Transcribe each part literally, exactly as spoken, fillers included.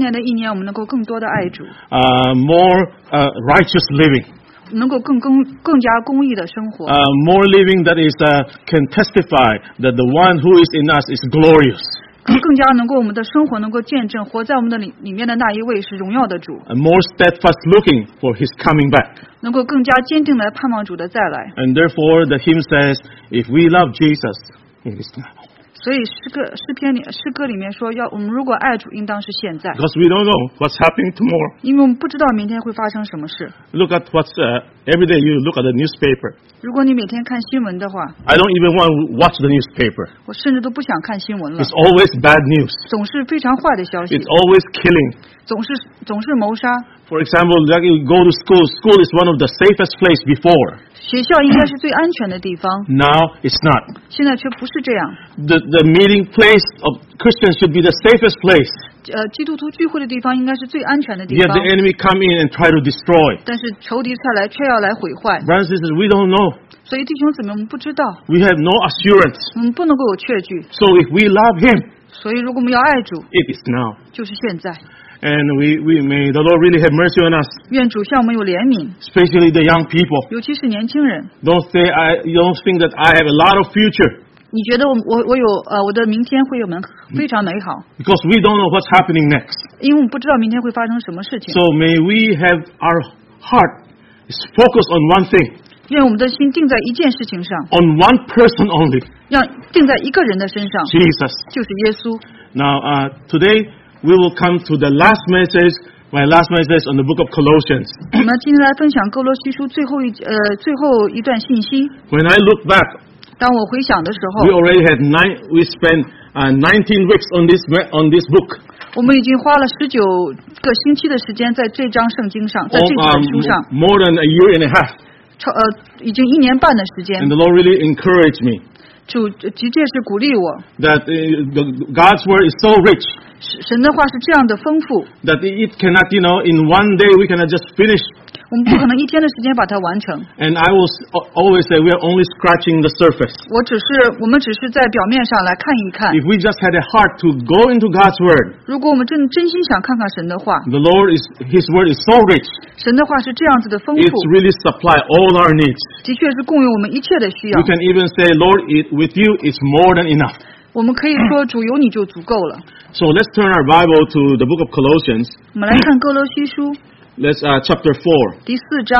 年的一年，我们能够更多的爱主， uh, more uh, righteous living, 能够更更更加公义的生活， uh, more living that is uh, can testify that the one who is in us is glorious, 更加能够我们的生活能够见证活在我们的里里面的那一位是荣耀的主， and more steadfast looking for his coming back. 能够更加坚定的盼望主的再来。 And therefore the hymn says, if we love Jesus, it is now. 所以诗歌诗篇里诗歌里面说，要我们如果爱主，应当是现在， Because we don't know what's happening tomorrow. 因为我们不知道明天会发生什么事。 Look at what's, uh, every day you look at the newspaper. 如果你每天看新闻的话， I don't even want to watch the newspaper. 我甚至都不想看新闻了 It's，always bad news. 总是非常坏的消息 It's，always killing. 总是总是谋杀。 For example, like you go to school. School is one of the safest place before. 学校应该是最安全的地方， Now it's not. 现在却不是这样。 The, the meeting place of Christians should be the safest place. 呃，基督徒聚会的地方应该是最安全的地 Yet 方 the，enemy come in and try to destroy. 但是仇敌再来却要来毁坏。 Brothers and sisters, we don't know. 所以弟兄姊妹，我们不知道， We have no assurance. 我们不能够有确据。 So if we love Him, 所以如果我们要爱主， it is now. 就是现在。 And we, we may the Lord really have mercy on us, 愿主向我们有怜悯， especially the young people. 尤其是年轻人。 Don't say I. You don't think that I have a lot of future 你觉得我我我有呃我的明天会有门非常美好， because we don't know what's happening next. 因为我们不知道明天会发生什么事情。 So may we have our heart is focused on one thing, 愿我们的心定在一件事情上， on one person only, 让定在一个人的身上， Jesus. 就是耶稣。 Now uh, today we will come to the last message. My last message on the book of Colossians. 我们今天来分享哥罗西书最后一呃最后一段信息。 When I look back, 当我回想的时 we 候， already had nine. We spent uh, nineteen weeks on this on this book. 我们已经花了十九个星期的时间在这章圣经上，在 Oh, 这 um, 本书上， more than a year and a half. 超呃已经一年半的时间 And。the Lord really encouraged me 主的确是鼓励我， that uh, the, God's word is so rich 神的话是这样的丰富， that it cannot, you know, in one day we cannot just finish. 我们不可能一天的时间把它完成。 And I will s- always say we are only scratching the surface. 我只是我们只是在表面上来看一看。 If we just had a heart to go into God's word, 如果我们真真心想看看神的话， the Lord is His word is so rich. 神的话是这样子的丰富， It's really supply all our needs. 的确是供应我们一切的需要 We。can even say, Lord, it, with you it's more than enough. 我们可以说主有你就足够了。 So let's turn our Bible to the book of Colossians. 我们来看哥罗西书 Let's uh, chapter four. 第四章，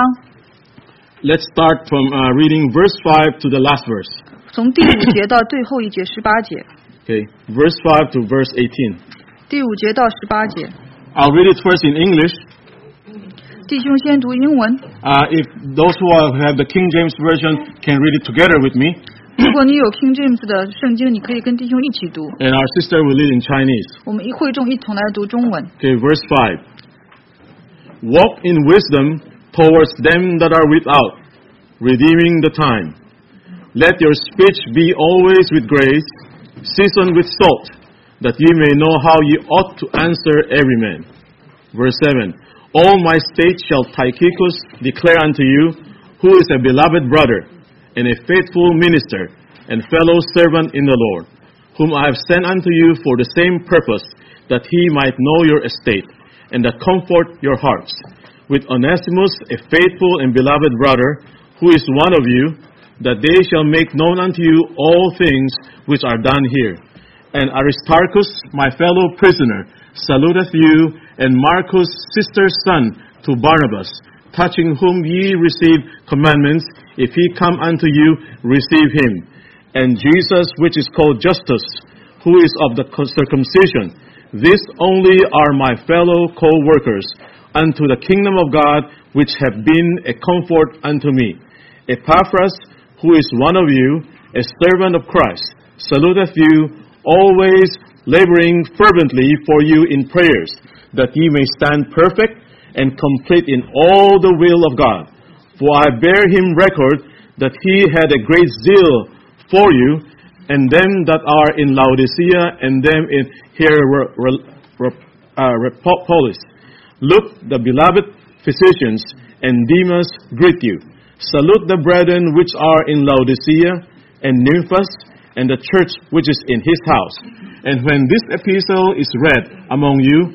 Let's start from uh, reading verse five to the last verse. 从第五节到最后一节十八节， Okay, verse five to verse eighteen. 第五节到十八节。 I'll read it first in English. 弟兄先读英文， Uh, if those who are, have the King James version can read it together with me, 如果你有 King James 的圣经，你可以跟弟兄一起读。 and our sister will read in Chinese. 我们一会众一同来读中文。 Okay, verse five. Walk in wisdom towards them that are without, redeeming the time. Let your speech be always with grace, seasoned with salt, that ye may know how ye ought to answer every man. Verse seven. All my state shall Tychicus declare unto you, who is a beloved brother, and a faithful minister, and fellow servant in the Lord, whom I have sent unto you for the same purpose, that he might know your estate, and that comfort your hearts. With Onesimus, a faithful and beloved brother, who is one of you, that they shall make known unto you all things which are done here. And Aristarchus, my fellow prisoner, saluteth you, and Marcus, sister's son, to Barnabas, touching whom ye receive commandments. If he come unto you, receive him. And Jesus, which is called Justus, who is of the circumcision, this only are my fellow co-workers unto the kingdom of God, which have been a comfort unto me. Epaphras, who is one of you, a servant of Christ, saluteth you, always laboring fervently for you in prayers, that ye may stand perfect and complete in all the will of God. For I bear him record that he had a great zeal for you, and them that are in Laodicea, and them in Hierapolis. Look, the beloved physicians, and Demas greet you. Salute the brethren which are in Laodicea, and Nymphas, and the church which is in his house. And when this epistle is read among you,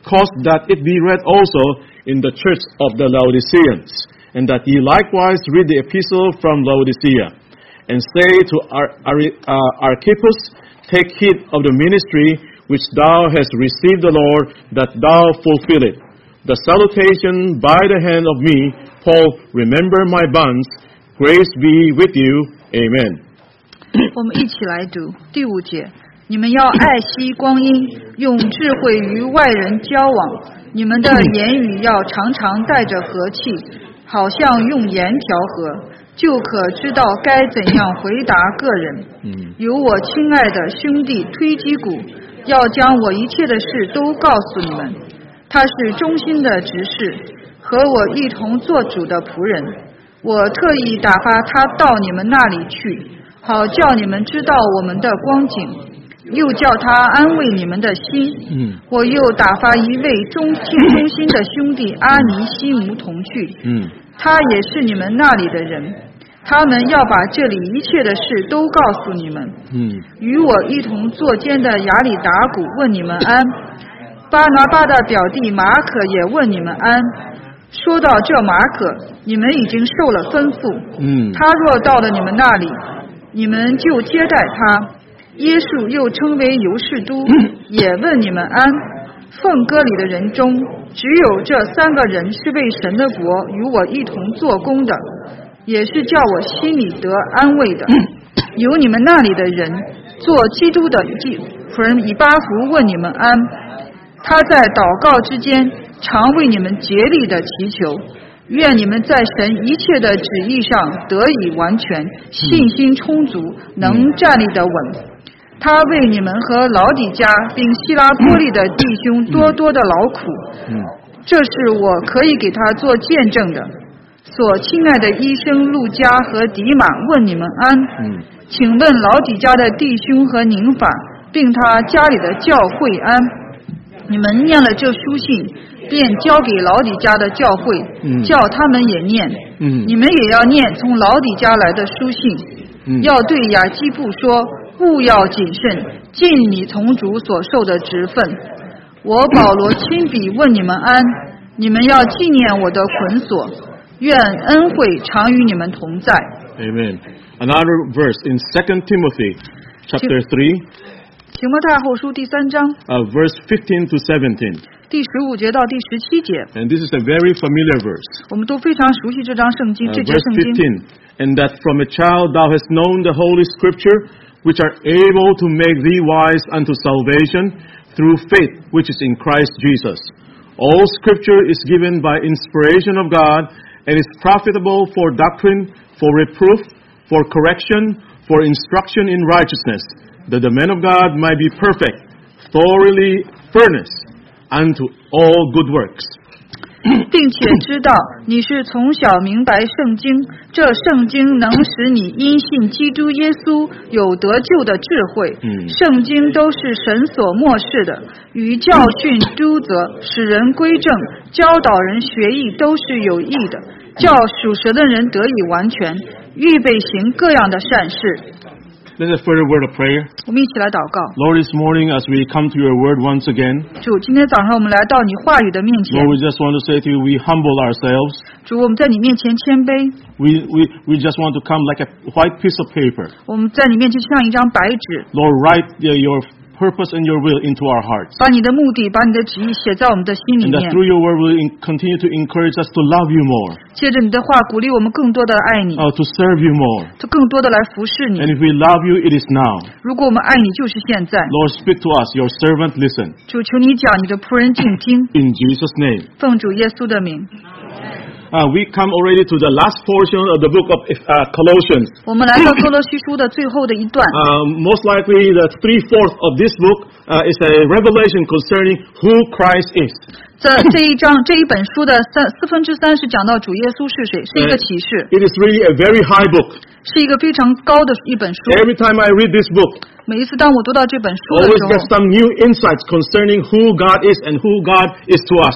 cause that it be read also in the church of the Laodiceans, and that ye likewise read the epistle from Laodicea, and say to Ar- Ar- uh, Archippus, take heed of the ministry which thou hast received the Lord, that thou fulfill it. The salutation by the hand of me, Paul, remember my bonds, grace be with you, amen. 我们一起来读第五节，你们要爱惜光阴，用智慧与外人交往，你们的言语要常常带着和气，好像用盐调和，就可知道该怎样回答个人。有我亲爱的兄弟推基古，要将我一切的事都告诉你们。他是忠心的执事，和我一同做主的仆人。我特意打发他到你们那里去，好叫你们知道我们的光景，又叫他安慰你们的心。嗯、我又打发一位忠心忠心的兄弟阿尼西姆同去，嗯、他也是你们那里的人，他们要把这里一切的事都告诉你们。嗯、与我一同坐监的亚里达古问你们安，巴拿巴的表弟马可也问你们安。说到这马可，你们已经受了吩咐，嗯、他若到了你们那里，你们就接待他。耶稣又称为犹士都，也问你们安。奉歌里的人中，只有这三个人是为神的国与我一同做工的，也是叫我心里得安慰的。有你们那里的人做基督的仆人以巴弗问你们安，他在祷告之间常为你们竭力的祈求，愿你们在神一切的旨意上得以完全，信心充足，能站立得稳。他为你们和老底嘉并希拉波利的弟兄多多的劳苦，这是我可以给他做见证的。所亲爱的医生路加和迪马问你们安，请问老底嘉的弟兄和宁法，并他家里的教会安。你们念了这书信，便交给老底嘉的教会，嗯、叫他们也念。嗯、你们也要念从老底嘉来的书信，嗯、要对亚基布说，务要谨慎，尽你从主所受的职分。我保罗亲笔问你们安，你们要纪念我的捆锁，愿恩惠常与你们同在。 Amen. Another verse in Second Timothy chapter three. 提摩太后书第三章 uh, verse fifteen to seventeen. 第十五节到第十七节。 And this is a very familiar verse. 我们都非常熟悉这章圣经， uh, 这节圣经。 Verse fifteen. And that from a child thou hast known the Holy Scripture, which are able to make thee wise unto salvation through faith which is in Christ Jesus. All Scripture is given by inspiration of God, and is profitable for doctrine, for reproof, for correction, for instruction in righteousness, that the man of God might be perfect, thoroughly furnished unto all good works. 并且知道你是从小明白圣经，这圣经能使你因信基督耶稣有得救的智慧。嗯、圣经都是神所默示的，与教训、督责、使人归正、教导人学艺都是有益的，叫属神的人得以完全，预备行各样的善事。 Let us further word of prayer. 我们一起来祷告。 Lord, this morning as we come to your word once again, 主，今天早上我们来到你话语的面前。 Lord, we just want to say to you, we humble ourselves. 主，我们在你面前谦卑。 We, we, we just want to come like a white piece of paper. 我们在你面前像一张白纸。 Lord, write uh, your purpose and your will into our hearts. 把你的目的，把你的旨意写在我们的心里 And 面。 that through your word will in, continue to encourage us to love you more, 借着你的话，鼓励我们更多的爱你， uh, to serve you more. 就更多的来服侍你。 And if we love you, it is now. 如果我们爱你，就是现在。 Lord, speak to us, your servant listen. 主，求你讲，你的仆人静听。 In Jesus' name. 奉主耶稣的名。 Uh, we come already to the last portion of the book of uh, Colossians. 我们来到哥罗西书的最后的一段。 Uh, most likely the three-fourths of this book uh, is a revelation concerning who Christ is. 这这一章这一本书的三四分之三是讲到主耶稣是谁，是一个启示， It is really a very high book. 是一个非常高的一本书。 Every time I read this book, 每一次当我读到这本书的 always 时 get 候， some new insights concerning who God is and who God is to us.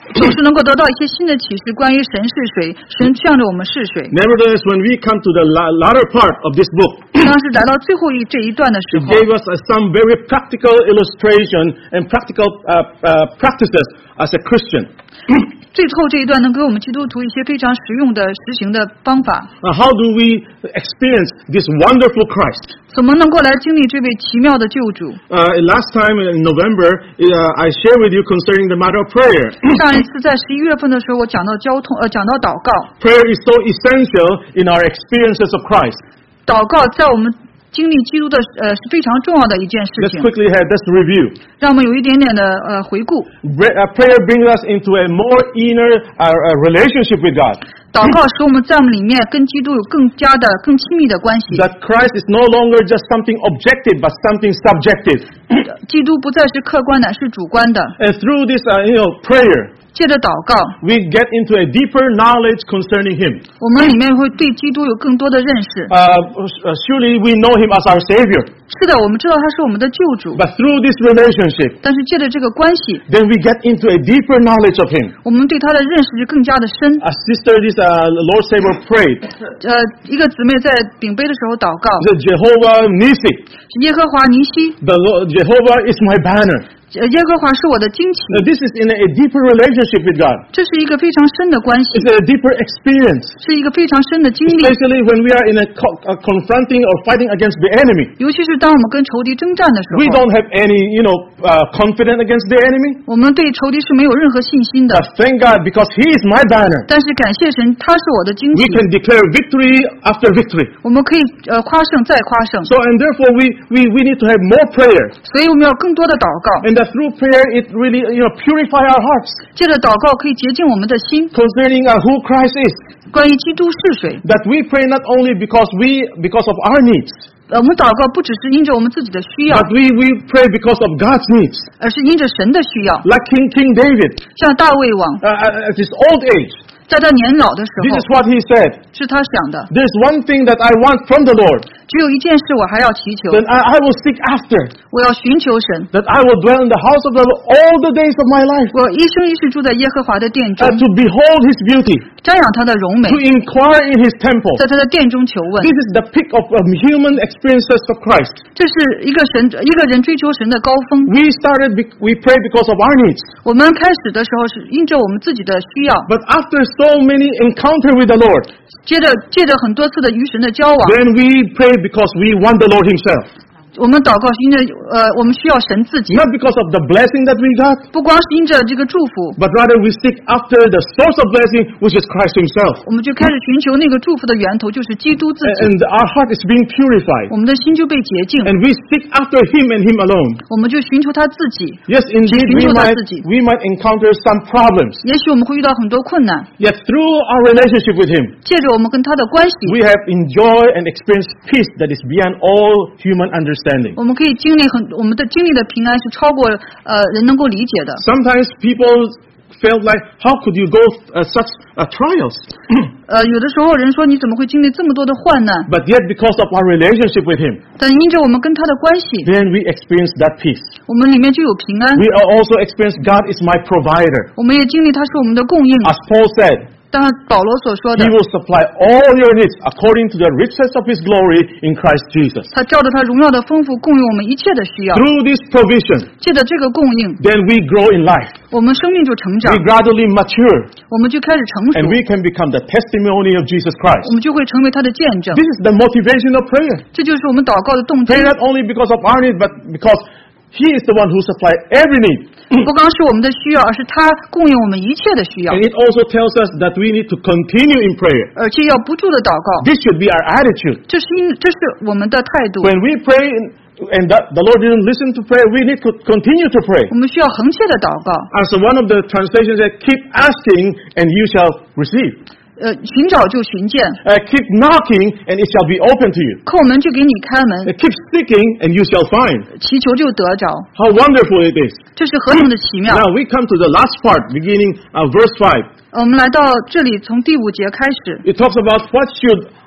总是能够得到一些新的启示，关于神是谁，神向着我们是谁。 Nevertheless, when we come to the la- latter part of this book, 当时来到最后一这一段的时 it 候， gave us uh, some very practical illustration and practical uh, uh, practices as a Christian. 最后这一段能给我们基督徒一些非常实用的实行的方法。 Uh, how do we experience this wonderful Christ? 怎么能够来经历这位奇妙的救主？ Uh, last time in November, uh, I shared with you concerning the matter of prayer. 上一次在十一月份的时候，我讲到交通，呃，讲到祷告。 Prayer is so essential in our experiences of Christ. 祷告在我们经历基督的呃是非常重要的一件事 Let's 情。 quickly have this review. 让我们有一点点的呃回顾。 Bre- uh, prayer brings us into a more inner uh, uh, relationship with God. 祷告使我们在我们里面跟基督有更加的、更亲密的关系。 That Christ is no longer just something objective, but something subjective. 基督不再是客观的，是主观的。 And through this, uh, you know, prayer, 借着祷告， we get into a deeper knowledge concerning Him. 我们里面会对基督有更多的认识。 Uh, uh, surely we know Him as our Savior. 是的，我们知道他是我们的救主， But through this relationship, 但是借着这个关系， then we get into a deeper knowledge of Him. 我们对他的认识是更加的深。 As Sister this uh, Lord Savior prayed, 呃，一个姊妹在顶杯的时候祷告， the Jehovah Nissi, 耶和华尼西， the Lord, Jehovah is my banner. 呃耶和华是我的旌旗。 Uh, this is in a, a deeper relationship with God. 这是一个非常深的关系， It's a deeper experience, 是一个非常深的经历。 especially when we are in a, co- a confronting or fighting against the enemy. 尤其是当我们跟仇敌征战的时 We 候， don't have any, you know, uh, confidence against the enemy. 我们对仇敌是没有任何信心的。 But thank God, because He is my banner, 但是感谢神，他是我的旌 we 旗， can declare victory after victory. 我们可以呃夸胜再夸胜。 So, and therefore, we, we, we need to have more prayer. 所以我们要更多的祷告， And that through prayer, it really, you know, purify our hearts 借着祷告可以洁净我们的心。 concerning uh, who Christ is. 关于基督是谁， That we pray not only because we, because of our needs, 呃我们祷告不只是因着我们自己的需要， but we, we pray because of God's needs. 而是因着神的需要。 Like King, King David, 像大卫王， uh, at his old age, 在他年老的时 this 候 is，what he said. 是他想的， There's one thing that I want from the Lord, 只有一件事我还要祈求， then I, I will seek after, 我要寻求神， that I will dwell in the house of the Lord all the days of my life, 我一生一世住在耶和华的殿中 uh,，to behold His beauty, 瞻仰他的荣美 to，inquire in His temple. 在他的殿中求问。 This is the peak of um, human experiences of Christ. 这是一个神一个人追求神的高峰。 We started, be, we pray because of our needs. 我们开始的时候是因着我们自己的需要， But after so many encounter with the Lord, 接着借着很多次的与神的交往， then we pray because we want the Lord Himself. 我们祷告是因着呃我们需要神自己， Not because of the blessing that we got, 不光是因着这个祝福， but rather we seek after the source of blessing, which is Christ Himself. 我们就开始寻求那个祝福的源头，就是基督自己， And our heart is being purified. 我们的心就被洁净， And we seek after Him and Him alone. 我们就寻求他自己。 Yes, indeed, we might, we might encounter some problems. 也许我们会遇到很多困难， Yet through our relationship with Him, 借着我们跟他的关系， we have enjoyed and experienced peace that is beyond all human understanding. 我们可以经历很我们的经历的平安是超过呃人能够理解的。 Sometimes people felt like, how could you go uh, such uh, trials? 呃，有的时候人说你怎么会经历这么多的患难？ But yet because of our relationship with Him, 但因着我们跟他的关系， then we experience that peace. 我们里面就有平安。 We also experience God is my provider. 我们也经历他是我们的供应。 As Paul said, 当然保罗所说 He 的， will supply all your needs according to the riches of His glory in Christ Jesus. 他照着他荣耀的丰富供应我们一切的需要。 Through this provision, 借着这个供应， then we grow in life. 我们生命就成长， We gradually mature, 我们就开始成熟， and we can become the testimony of Jesus Christ. 我们就会成为他的见证。 This is the motivation of prayer. 这就是我们祷告的动机。 Pray not only because of our need, but because He is the one who supplies every need. 不光是我们的需要，而是他供应我们一切的需要， And it also tells us that we need to continue in prayer. 而且要不住的祷告。 This should be our attitude. 这是因这是我们的态度。 When we pray and that the Lord didn't listen to prayer, we need to continue to pray. 我们需要恒切的祷告。 As one of the translations said, keep asking and you shall receive. 呃，寻找就寻见， Uh, keep knocking and it shall be open to you. 叩门就给你开门， Uh, keep seeking and you shall find. 祈求就得着。 How wonderful it is. 这是何等的奇妙！ Now we come to the last part, beginning uh, verse five. 我们来到这里，从第五节开始， It talks about what should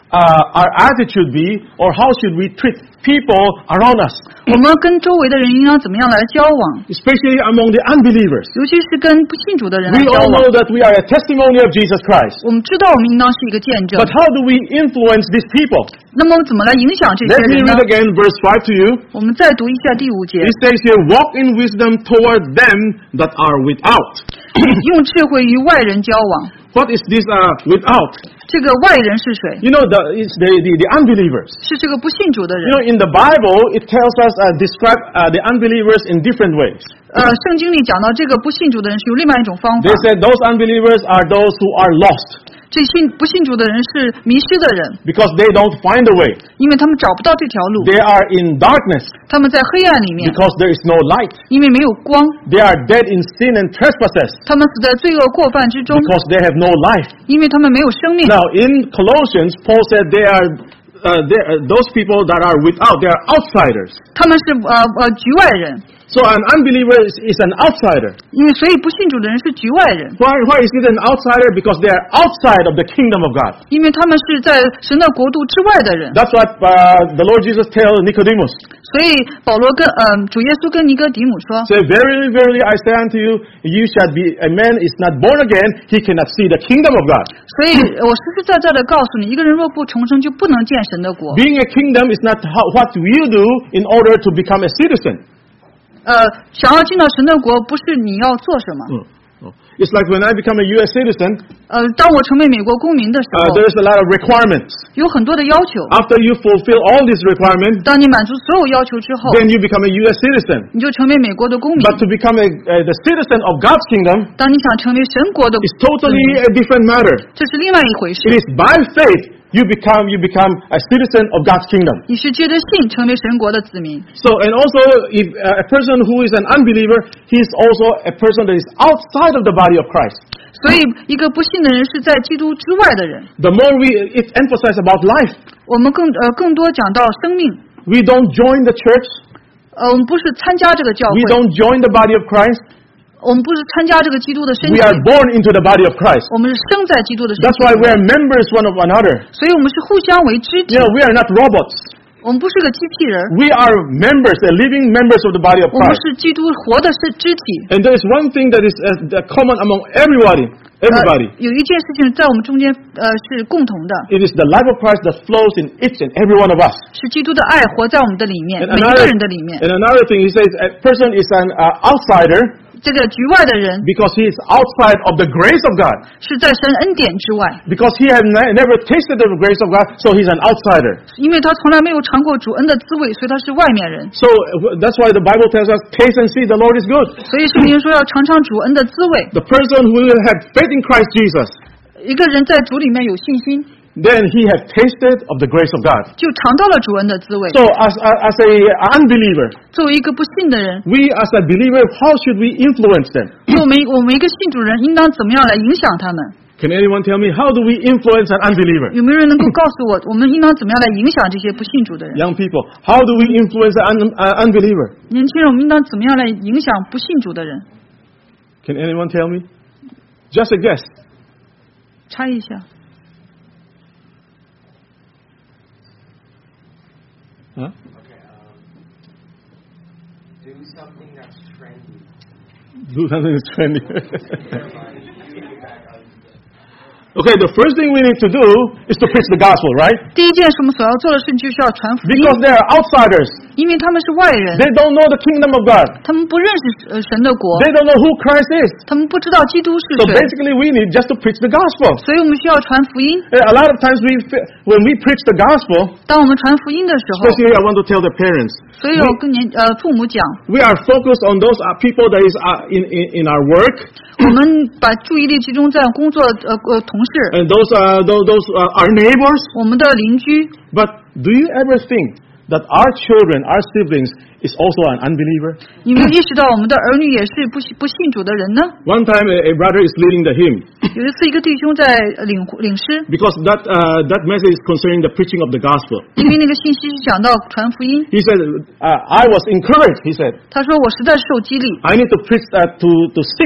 uh, our attitude be, or how should we treat people around us, 我们跟周围的人应当怎么样来交往， especially among the unbelievers? 尤其是跟不信主的人来 We 交 all 往。 know that we are a testimony of Jesus Christ. 我们知道我们应当是一个见证 But，how do we influence these people? 那么怎么来影响这些 Let me 人呢 read？ again verse five to you. 我们再读一下第五节， It says here, walk in wisdom toward them that are without. 用智慧与外人交往。 What is this uh, without? 这个外人是谁？ You know, the, it's the, the, the unbelievers. 是这个不信主的 You 人。 know, in the Bible, it tells us, uh, describe uh, the unbelievers in different ways. 呃，圣经里讲到这个不信主的人是有另外一种方法 They，said those unbelievers are those who are lost 这信不信主的人是迷失的人， because they don't find a way. 因为他们找不到这条路， They are in darkness 他们在黑暗里面， because there is no light. 因为没有光， They are dead in sin and trespasses 他们死在罪恶过犯之中， because they have no life. 因为他们没有生命。 Now, in Colossians, Paul said they are uh, they, uh, those people that are without, they are outsiders. 他们是呃呃局外人， So an unbeliever is, is an outsider. 因为所以不信主的人是局外人， Why, why is it an outsider? Because they are outside of the kingdom of God. 因为他们是在神的国度之外的人。 That's what uh, the Lord Jesus tells Nicodemus. 所以保罗跟呃主耶稣跟尼哥底母说， Say, verily, verily, I say unto you, you shall be, a man is not born again, he cannot see the kingdom of God. 所以我实实在在的告诉你，一个人若不重生，就不能见神的国。 Being a kingdom is not how, what you do in order to become a citizen. 呃，想要进到神的国，不是你要做什么。 Mm. Oh. It's like when I become a U S citizen, 呃，当我成为美国公民的时 uh, 候， there's a lot of requirements. 有很多的要求。 After you fulfill all these requirements, 当你满足所有要求之后， then you become a U S citizen. 你就成为美国的公民。 But to become a, uh, the citizen of God's kingdom 当你想成为神国的， is totally a different matter. 这是另外一回事 It。is by faith you become you become a citizen of God's kingdom. 你是借着信成为神国的子民。 So, and also, if uh, a person who is an unbeliever, he is also a person that is outside of the body of Christ. 所以，一个不信的人是在基督之外的人。 The more we it emphasizes about life, 我们更呃更多讲到生命。 we don't join the church, 呃，我们不是参加这个教 we 会， don't join the body of Christ. 我们不是参加这个基督的身 We 体， are born into the body of Christ. 我们是生在基督的身 That's 体 why 里 we 面。 are members one of another. 所以我们是互相为肢体 You，know, we are not robots. 我们不是个机器人， We are members, the living members of the body of 我们 Christ. 是基督活的是肢体。 And there is one thing that is uh, common among everybody. 呃 Everybody. 有一件事情在我们中间呃是共同的， It is the life of Christ that flows in each and every one of us. 是基督的爱活在我们的里面， And 每一 another, 个人的里面。 and another thing, he says a person is an uh, outsider 这个局外的人 because he is outside of the grace of God. 是在神恩典之外， Because he has ne- never tasted the grace of God, so he's an outsider. 因为他从来没有尝过主恩的滋味，所以他是外面人。 So uh, that's why the Bible tells us, taste and see the Lord is good. 所以圣经说要尝尝主恩的滋味。 The person who will have faith in Christ Jesus, 一个人在主里面有信心， then he has tasted of the grace of God. 就尝到了主恩的滋味。 So as, as a unbeliever, 作为一个不信的人， we as a believer, how should we influence them? 我们我们一个信主人应当怎么样来影响他们？ Can anyone tell me, how do we influence an unbeliever? 有没有人能够告诉我，我们应当怎么样来影响这些不信主的人？ Young people, how do we influence an un- uh, unbeliever? 年轻人，我们应当怎么样来影响不信主的人？ Can anyone tell me? Just a guess. 猜一下， Huh? Okay, um, do something that's trendy. Do something that's trendy. Never mind. You get back on the- Okay, the first thing we need to do is to preach the gospel, right? 第一件是我们所要做的事情，就是要传福音， Because they are outsiders. 因为他们是外人， They don't know the kingdom of God. 他们不认识呃神的国， They don't know who Christ is. 他们不知道基督是 So 谁， basically we need just to preach the gospel. 所以我们需要传福音。 A lot of times we, when we preach the gospel, 当我们传福音的时候， especially I want to tell the parents, 所以我跟年呃父母讲， we are focused on those uh, people that is uh, in, in, in our work 我们把注意力集中在工作呃呃同事、 and those, uh, those, those uh, our neighbors. 我们的邻居。 But do you ever think that our children, our siblings, is also an unbeliever? 你们意识到我们的儿女也是不信不信主的人呢？ One time a, a brother is leading the hymn 有一次，一个弟兄在领领诗， because that, uh, that message is concerning the preaching of the gospel. 因为那个信息是讲到传福音。 He said, uh, I was encouraged, he said. 他说：“我实在是受激励， I need to preach uh, to, to six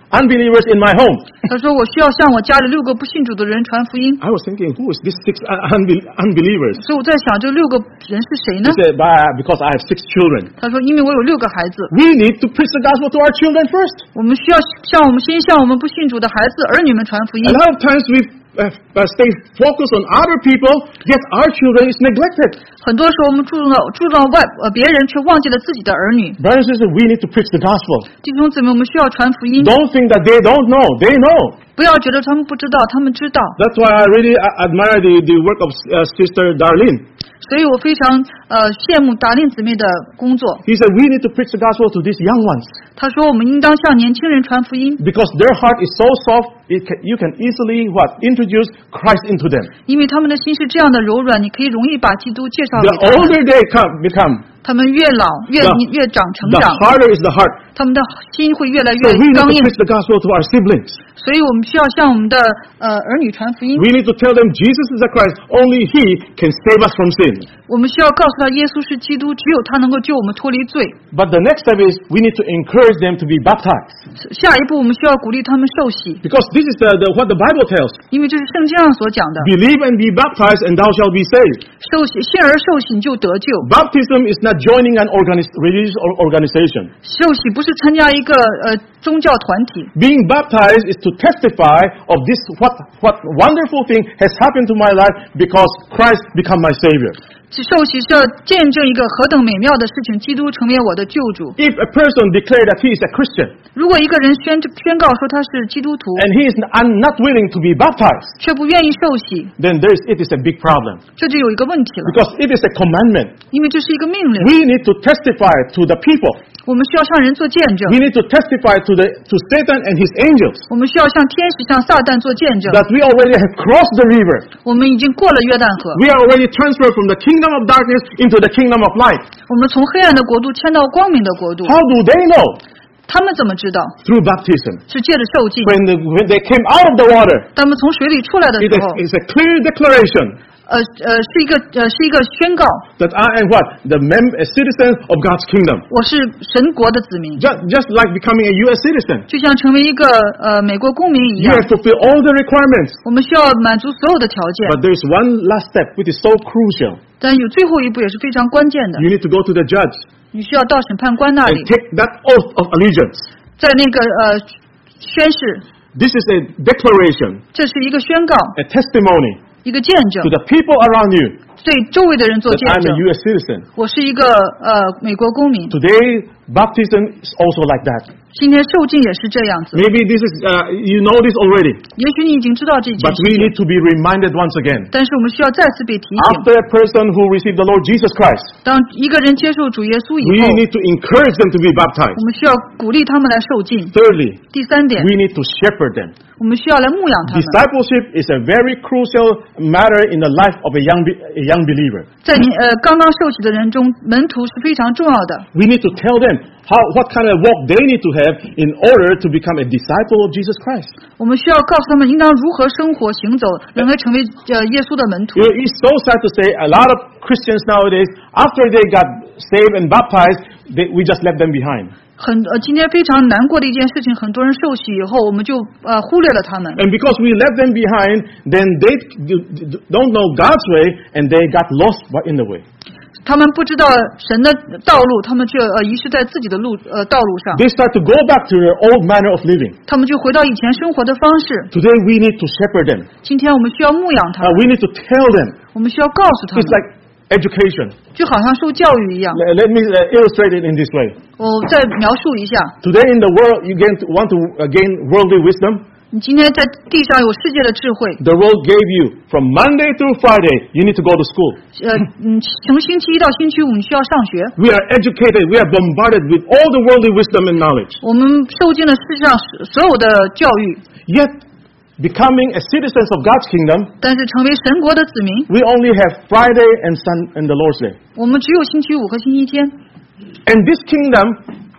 unbelievers in my home. 他说我需要向我家里六个不信主的人传福音。 I was thinking, who is these six un- unbel- unbelievers? 所以我在想这六个人是谁呢 He？ said, "Bah, because I have six children. 他说因为我有六个孩子， We need to preach the gospel to our children first. 我们需要向我们先向我们不信主的孩子儿女们传福音 A。lot of times we uh, uh, stay focused on other people, yet our children is neglected. 很多时候我们注重了注重了外呃别人，却忘记了自己的儿女。 Brothers and sisters, we need to preach the gospel. 弟兄姊妹，我们需要传福音， Don't think that they don't know. They know. 不要觉得他们不知道，他们知道。 That's why I really uh, admire the, the work of uh, Sister Darlene. 所以我非常呃羡慕达令姊妹的工作。 He said, we need to preach the gospel to these young ones 他说我们应当向年轻人传福音， because their heart is so soft, it can, you can easily what introduce Christ into them. 因为他们的心是这样的柔软，你可以容易把基督介绍 The 给他们。 older they come, become, 他们越老越 the, 越长成 the 长， harder is the heart. 他们的心会越来 So 越 we need 刚 to 硬。 preach the gospel to our siblings. 所以我们需要向我们的呃儿女传福音。 We need to tell them Jesus is the Christ. Only He can save us from sin. 我们需要告诉他，耶稣是基督，只有他能够救我们脱离罪。 But the next step is we need to encourage them to be baptized 下一步，我们需要鼓励他们受洗， because this is the, the what the Bible tells. 因为这是圣经上所讲的。 Believe and be baptized, and thou shalt be saved. 受洗，信而受洗，你就得救。 Baptism is not joining an organis- religious or organization. 受洗不是参加一个呃宗教团体， Being baptized is to testify of this what what wonderful thing has happened to my life because Christ become my Savior. 受洗是要见证一个何等美妙的事情，基督成为我的救主。 If a person declare that he is a Christian 如果一个人宣宣告说他是基督徒， and he is n- not willing to be baptized, 却不愿意受洗， then there is, it is a big problem 这就有一个问题了， because it is a commandment. 因为这是一个命令， We need to testify to the people. 我们需要向人做见证， We need to testify to the to Satan and his angels 我们需要向天使、向撒旦做见证。 that we already have crossed the river. 我们已经过了约旦河， We are already transferred from the kingdom of darkness into the kingdom of light. 我们从黑暗的国度迁到光明的国度。 How do they know? 他们怎么知道？ Through baptism. 是借着受浸。 When, the, when they came out of the water, 他们从水里出来的 it 时 is 候， it's a clear declaration 呃呃，是一个呃是一个宣告， that I am what? The mem- a citizen of God's kingdom. 我是神国的子民， Just, just like becoming a U S citizen. 就像成为一个呃美国公民一 You 样， have to fulfill all the requirements. 我们需要满足所有的条件。 But there is one last step which is so crucial. 但有最后一步也是非常关键的， You need to go to the judge 你需要到审判官那 and 里， take that oath of allegiance. 在那个呃宣誓， This is a declaration, 这是一个宣告， a testimony 一个见证 to，the people around you 对周围的人做 that 见 I'm 证 a。U S citizen. 我是一个呃美国公民， Today, baptism is also like that. 今天受浸也是这样子。 Maybe this is, uh, you know this already, 也许你已经知道这件 but 事 we 情， need to be reminded once again. 但是我们需要再次被提醒。 After a person who received the Lord Jesus Christ, 当一个人接受主耶稣以 we 后， need to encourage them to be 我 baptized. 们需要鼓励他们来受浸。 Thirdly, 第三点， we need to shepherd them. 我们需要来牧养他们。 Discipleship is a very crucial matter in the life of a young, be- a young believer. 在你呃刚刚受洗的人中，门徒是非常重要的。 We need to tell them how, what kind of walk they need to have in order to become a disciple of Jesus Christ. 我们需要告诉他们应当如何生活行走，能够成为呃耶稣的门徒 You。know, it's so sad to say a lot of Christians nowadays, after they got saved and baptized, they, we just left them behind. 很呃，今天非常难过的一件事情，很多人受洗以后，我们就呃忽略了他们。 And because we left them behind, then they d- d- don't know God's way and they got lost in the way. 他们不知道神的道路，他们却呃遗失在自己的路呃道路上， They start to go back to their old manner of living. 他们就回到以前生活的方式。 Today we need to shepherd them. 今天我们需要牧养他 Uh, 们， we need to tell them. 我们需要告诉他们 It's，like education. 就好像受教育一样。 Let let me uh, illustrate it in this way. 我再描述一下， Today in the world, you gain, want to uh, gain worldly wisdom. 你今天在地上有世界的智慧， The world gave you from Monday through Friday, you need to go to school. 呃，嗯，从星期一到星期五你需要上学。 We are educated, we are bombarded with all the worldly wisdom and knowledge. 我们受尽了世上所有的教育， Yet, becoming a citizens of God's kingdom, 但是成为神国的子民， we only have Friday and Sun and the Lord's Day. 我们只有星期五和星期天。 And this kingdom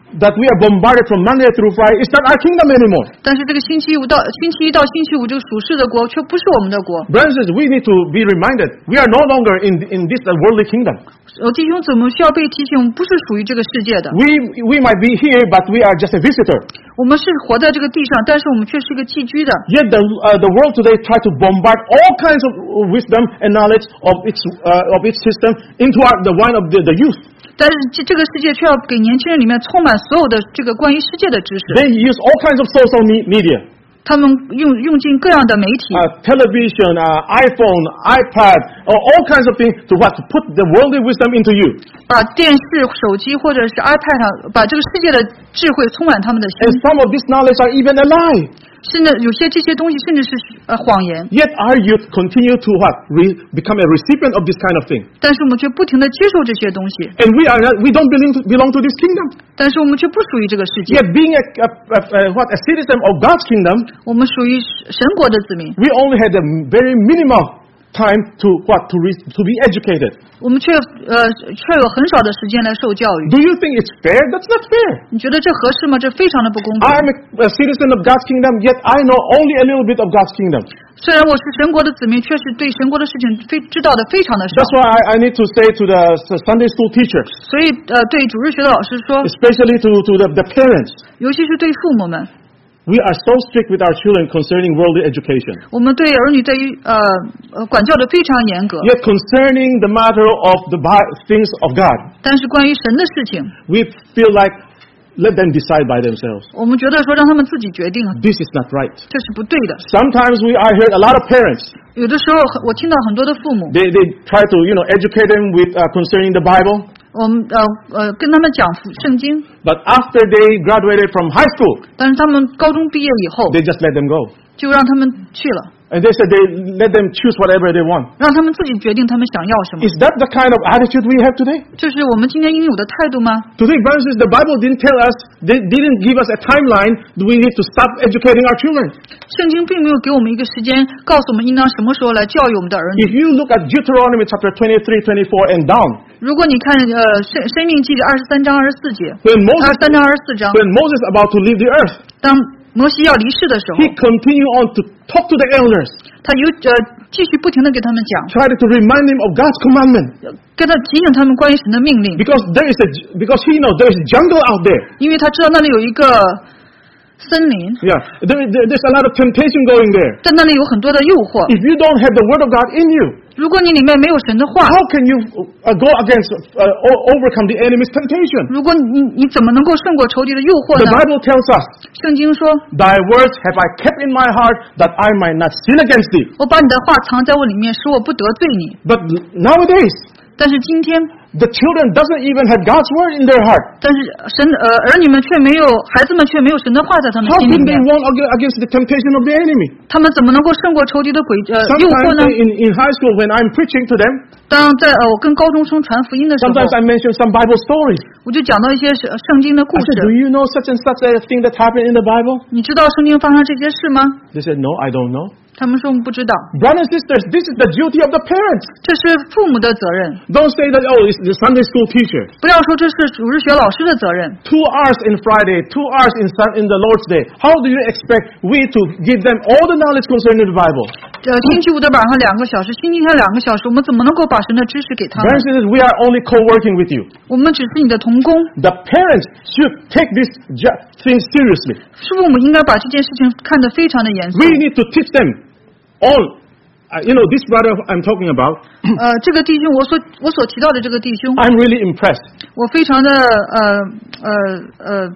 that we are bombarded from Monday through Friday is not our kingdom anymore. 但是这个星期五到星期一到星期五这个属世的国却不是我们的国。 Brothers and sisters, we need to be reminded we are no longer in in this worldly kingdom. 呃，弟兄姊妹需要被提醒，我们不是属于这个世界的。 We we might be here, but we are just a visitor. 我们是活在这个地上，但是我们却是一个寄居的。 Yet the uh, the world today try to bombard all kinds of wisdom and knowledge of its uh, of its system into our, the mind of the, the youth. 但是这这个世界却要给年轻人里面充满所有的这个关于世界的知识。 They use all kinds of social me- media. 他们用用尽各样的媒体， Uh, television, uh, iPhone, iPad, or all kinds of things to what to put the worldly wisdom into you. 把电视、手机或者是 iPad 上，把这个世界的智慧充满他们的 And 心。 some of this knowledge are even a lie. 甚至有些这些东西甚至是呃谎言， Yet our youth continue to what? Re- become a recipient of this kind of thing. 但是我们却不停地接受这些东西， And we are not, we don't belong to, belong to this kingdom. 但是我们却不属于这个世界。 Yet being a, a, a, a what a citizen of God's kingdom, 我们属于神国的子民， we only had a very minimal time to what to re- to be educated. 我们却呃却有很少的时间来受教育。 Do you think it's fair? That's not fair. 你觉得这合适吗？这非常的不公平。 I'm a, a citizen of God's kingdom, yet I know only a little bit of God's kingdom. 虽然我是神国的子民，却是对神国的事情非知道的非常的少。 That's why I, I need to say to the Sunday school teachers, 所以呃，对主日学的老师说， especially to, to the, the parents, 尤其是对父母们， we are so strict with our children concerning worldly education. 我们对儿女对于呃呃管教的非常严格。 Yet concerning the matter of the Bi- things of God, 但是关于神的事情， we feel like let them decide by themselves. 我们觉得说让他们自己决定， This is not right. 这是不对的。 Sometimes we I heard a lot of parents. 有的时候我听到很多的父母， They they try to you know educate them with uh, concerning the Bible, 我们呃呃跟他们讲圣经， but after they graduated from high school, 但是他们高中毕业以后， they just let them go. 就让他们去了， And they said they let them choose whatever they want. 让他们自己决定他们想要什么。 Is that the kind of attitude we have today? 这是我们今天应有的态度吗？ Today, brothers and sisters, the Bible didn't tell us, they didn't give us a timeline. We need to stop educating our children. 圣经并没有给我们一个时间，告诉我们应当什么时候来教育我们的儿女。 If you look at Deuteronomy chapter twenty-three, twenty-four, and down, 如果你看呃生生命记的二十三章二十四节， when 二 Moses 十三章二十四章， when Moses about to leave the earth, 当摩西要离世的时候 he，continued on to talk to the elders, 他有呃继续不停的给他们讲， tried to remind them of God's commandment, 跟他提醒他们关于神的命令， because there is a because he knows there is jungle out there. 因为他知道那里有一个森林， Yeah, there, there, there's a lot of temptation going there. 在那里有很多的诱惑。 If you don't have the Word of God in you, 如果你里面没有神的话， how can you uh, go against uh, or overcome the enemy's temptation? 如果你你怎么能够胜过仇敌的诱惑 The 呢？ Bible tells us, 圣经说， Thy words have I kept in my heart that I might not sin against thee. 我把你的话藏在我里面，使我不得罪你。 But nowadays, 但是今天， the children doesn't even have God's word in their heart. 但是神呃儿女们却没有，孩子们却没有神的话在他们 How 心里 can they 面， warn ag- against the temptation of the enemy? 他们怎么能够胜过仇敌的诡呃诱惑 Sometimes 呢？ in, in high school, when I'm preaching to them, 当在呃我跟高中生传福音的时候， sometimes I mention some Bible stories. 我就讲到一些是圣经的故 I said, Do 事。 you know such and such a thing that happened in the Bible? 你知道圣经发生这些事吗？ They said, No, I don't know. 他们说我们不知道， Brothers and sisters, this is the duty of the parents. 这是父母的责任， Don't say that, oh, it's the Sunday school teacher. 不要说这是主日学老师的责任。 Two hours in Friday, two hours in sun, in the Lord's Day. How do you expect we to give them all the knowledge concerning the Bible? 呃，星期五的晚上两个小时，星期天两个小时，我们怎么能够把神的知识给他们？ Brothers and sisters, we are only co-working with you. 我们只是你的同工， The parents should take this ju- thing seriously. 父母应该把这件事情看得非常的严肃。 We need to teach them all. Uh, you know, this brother I'm talking about, 呃，这个弟兄，我所我所提到的这个弟兄， I'm really impressed. 我非常的呃呃呃，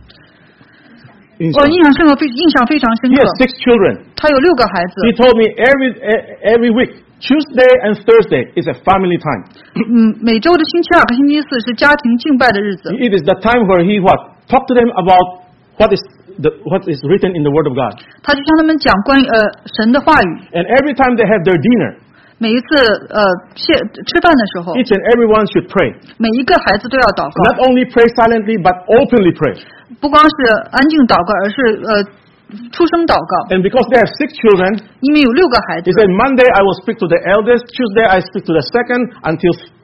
In 我印象深刻，非印象非常深 He 刻 has。six children. 他有六个孩子， He told me every e- every week, Tuesday and Thursday is a family time. 嗯，每周的星期二和星期四是家庭敬拜的日子。 It is the time where he what talk to them about what is the what is written in the Word of God. 他就向他们讲关于呃神的话语。 And every time they have their dinner, 每一次呃谢吃饭的时候， each and everyone should pray. 每一个孩子都要祷告， Not only pray silently, but openly pray. 不光是安静祷告，而是呃出声祷告。 And because they have six children, 因为有六个孩子 he，said Monday I will speak to the eldest, Tuesday I speak to the second, until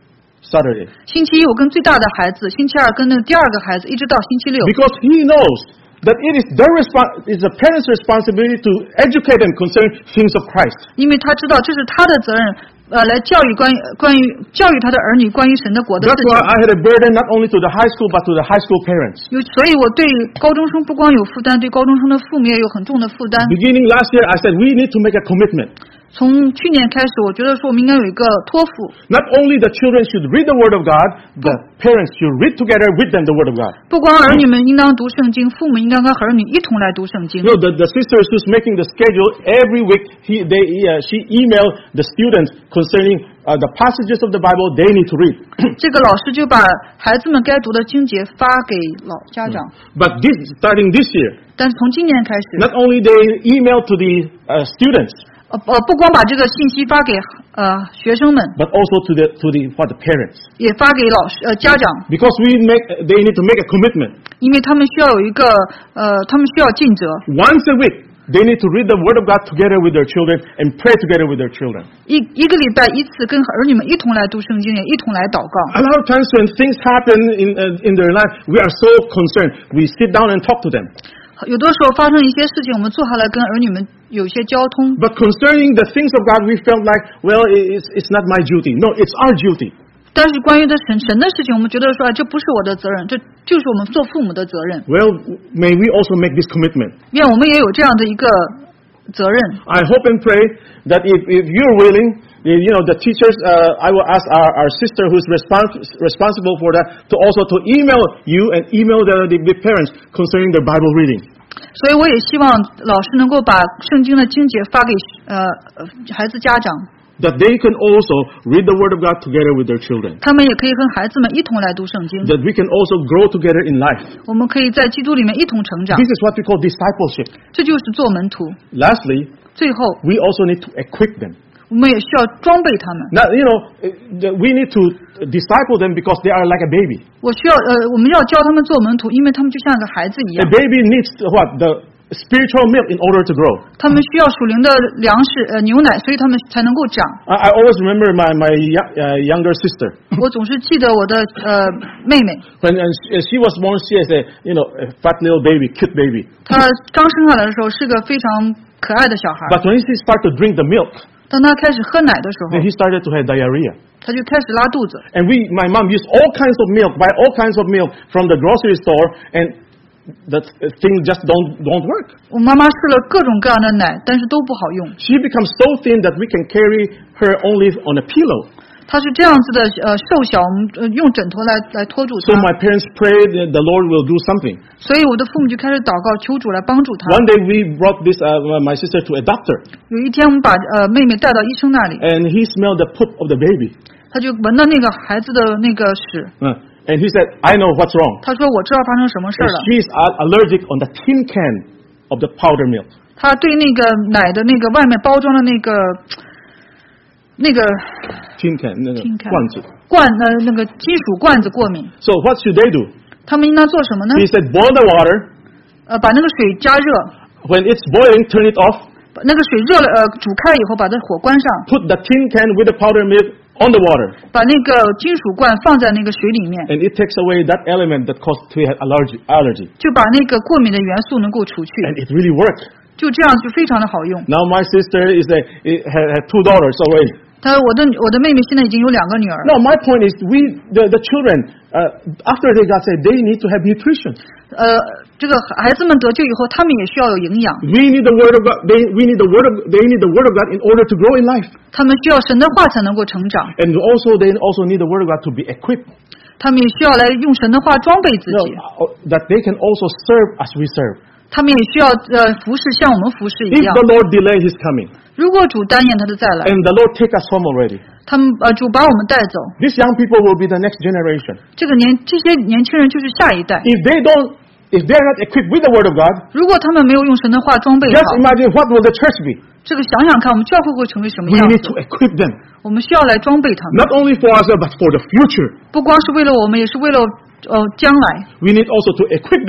Saturday. 星期一我跟最大的孩子，星期二跟那第二个孩子，一直到星期六。 Because he knows that it is their resp- it's the parents' responsibility to educate them concerning things of Christ. 因为他知道这是他的责任，呃，来教育关于关于教育他的儿女关于神的国的 That's 事 why 情。 I had a burden not only to the high school but to the high school parents. 有，所以我对高中生不光有负担，对高中生的父母也有很重的负担。 Beginning last year, I said we need to make a commitment. 从去年开始，我觉得说我们应该有一个托付， Not only the children should read the Word of God, the parents should read together with them the Word of God. 不光儿女们应当读圣经，父母应当跟儿女一同来读圣经。 You know, the, the sisters who's making the schedule every week, he, they, uh, she emailed the students concerning uh, the passages of the Bible they need to read. 这个老师就把孩子们该读的经节发给老家长。 But this, starting this year, 但是从今年开始， not only they email to the uh, students, 呃呃，不光把这个信息发给呃学生们， but also to the to the for the parents, 也发给老师呃家长， because we make they need to make a commitment. 因为他们需要有一个呃，他们需要尽责。 Once a week, they need to read the Word of God together with their children and pray together with their children. 一一个礼拜一次，跟儿女们一同来读圣经，也一同来祷告。 A lot of times when things happen in uh, in their life, we are so concerned. We sit down and talk to them. 有的时候发生一些事情，我们坐下来跟儿女们有一些交通。 But concerning the things of God, we felt like, well, it's it's not my duty. No, it's our duty. 但是关于这神神的事情，我们觉得说，哎，这不是我的责任，这就是我们做父母的责任。 Well, may we also make this commitment. 愿我们也有这样的一个责任。 I hope and pray that if, if you're willing, you know, the teachers, uh, I will ask our, our sister who's respons- responsible for that to also to email you and email the, the, the parents concerning their Bible reading. 所以我也希望老师能够把圣经的经节发给呃呃孩子家长， That they can also read the Word of God together with their children. 他们也可以跟孩子们一同来读圣经。 That we can also grow together in life. 我们可以在基督里面一同成长， This is what we call discipleship. 这就是做门徒。 Lastly, 最后， we also need to equip them. 我们也需要装备他们。 Now, you know, uh, we need to disciple them because they are like a baby. 我需要呃，我们要教他们做门徒，因为他们就像个孩子一 A 样， baby needs what? The spiritual milk in order to grow. 他们需要属灵的粮食呃牛奶，所以他们才能够长。 I, I always remember my, my y- uh, younger sister. 我总是记得我的呃妹妹， When uh, she, she was born, she is a, you know, a fat little baby, cute baby. 她刚生下来的时候是个非常可爱的小孩， But when she started to drink the milk, 当她开始喝奶的时 then 候， he started to have diarrhea. 她就开始拉肚子。 And we, my mom used all kinds of milk, buy all kinds of milk from the grocery store, and that thing just don't don't work. 我妈妈试了各种各样的奶，但是都不好用。 She becomes so thin that we can carry her only on a pillow. 她是这样子的呃瘦小，我们呃用枕头来来托住 So 她。 my parents prayed that the Lord will do something. 所以我的父母就开始祷告，求主来帮助她。 One day we brought this uh, my sister to a doctor, 有一天，我们把呃妹妹带到医生那里， and he smelled the poop of the baby. 他就闻到那个孩子的那个屎， Uh, and he said, "I know what's wrong." 他说我知道发生什么事 And 了。 she's a- allergic on the tin can of the powder milk. 他对那个奶的那个外面包装的那个那个 Tin can, no, no, tin can 罐子。 罐呃那个金属罐子过敏。 So what should they do? 他们应当做什么呢？ He said, boil the water. 呃，把那个水加热， When it's boiling, turn it off. 把那个水热了，呃，煮开以后把这火关上， Put the tin can with the powder milk on the water, 把那个金属罐放在那个水里面， and it takes away that element that causes to have allergy. Allergy, 就把那个过敏的元素能够除去， and it really worked. 就这样就非常的好用。 Now my sister is a had, had two daughters already. 他我的我的妹妹现在已经有两个女儿。 No, my point is, we the, the children uh, after they got saved, they need to have nutrition. 呃，这个孩子们得救以后，他们也需要有营养， We need the word of God. They we need the word of they need the word of God in order to grow in life, 他们需要神的话才能够成长， and also they also need the word of God to be equipped. 他们也需要来用神的话装备自 No, 己， uh, that they can also serve as we serve. 他们也需要呃服侍像我们服侍一 If 样。 the Lord delay His coming, 如果主单延他的再来， and the Lord take us home already, 他们呃主把我们带走， these young people will be the next generation. 这个年这些年轻人就是下一代。 If they don't, if they are not equipped with the word of God, 如果他们没有用神的话装备好， just imagine what will the church be. 这个想想看，我们教会会成为什么 We 样 need 子 to？ equip them, 我们需要来装备他们， not only for ourselves but for the future. 不光是为了我们，也是为了呃将来。 We need also to equip them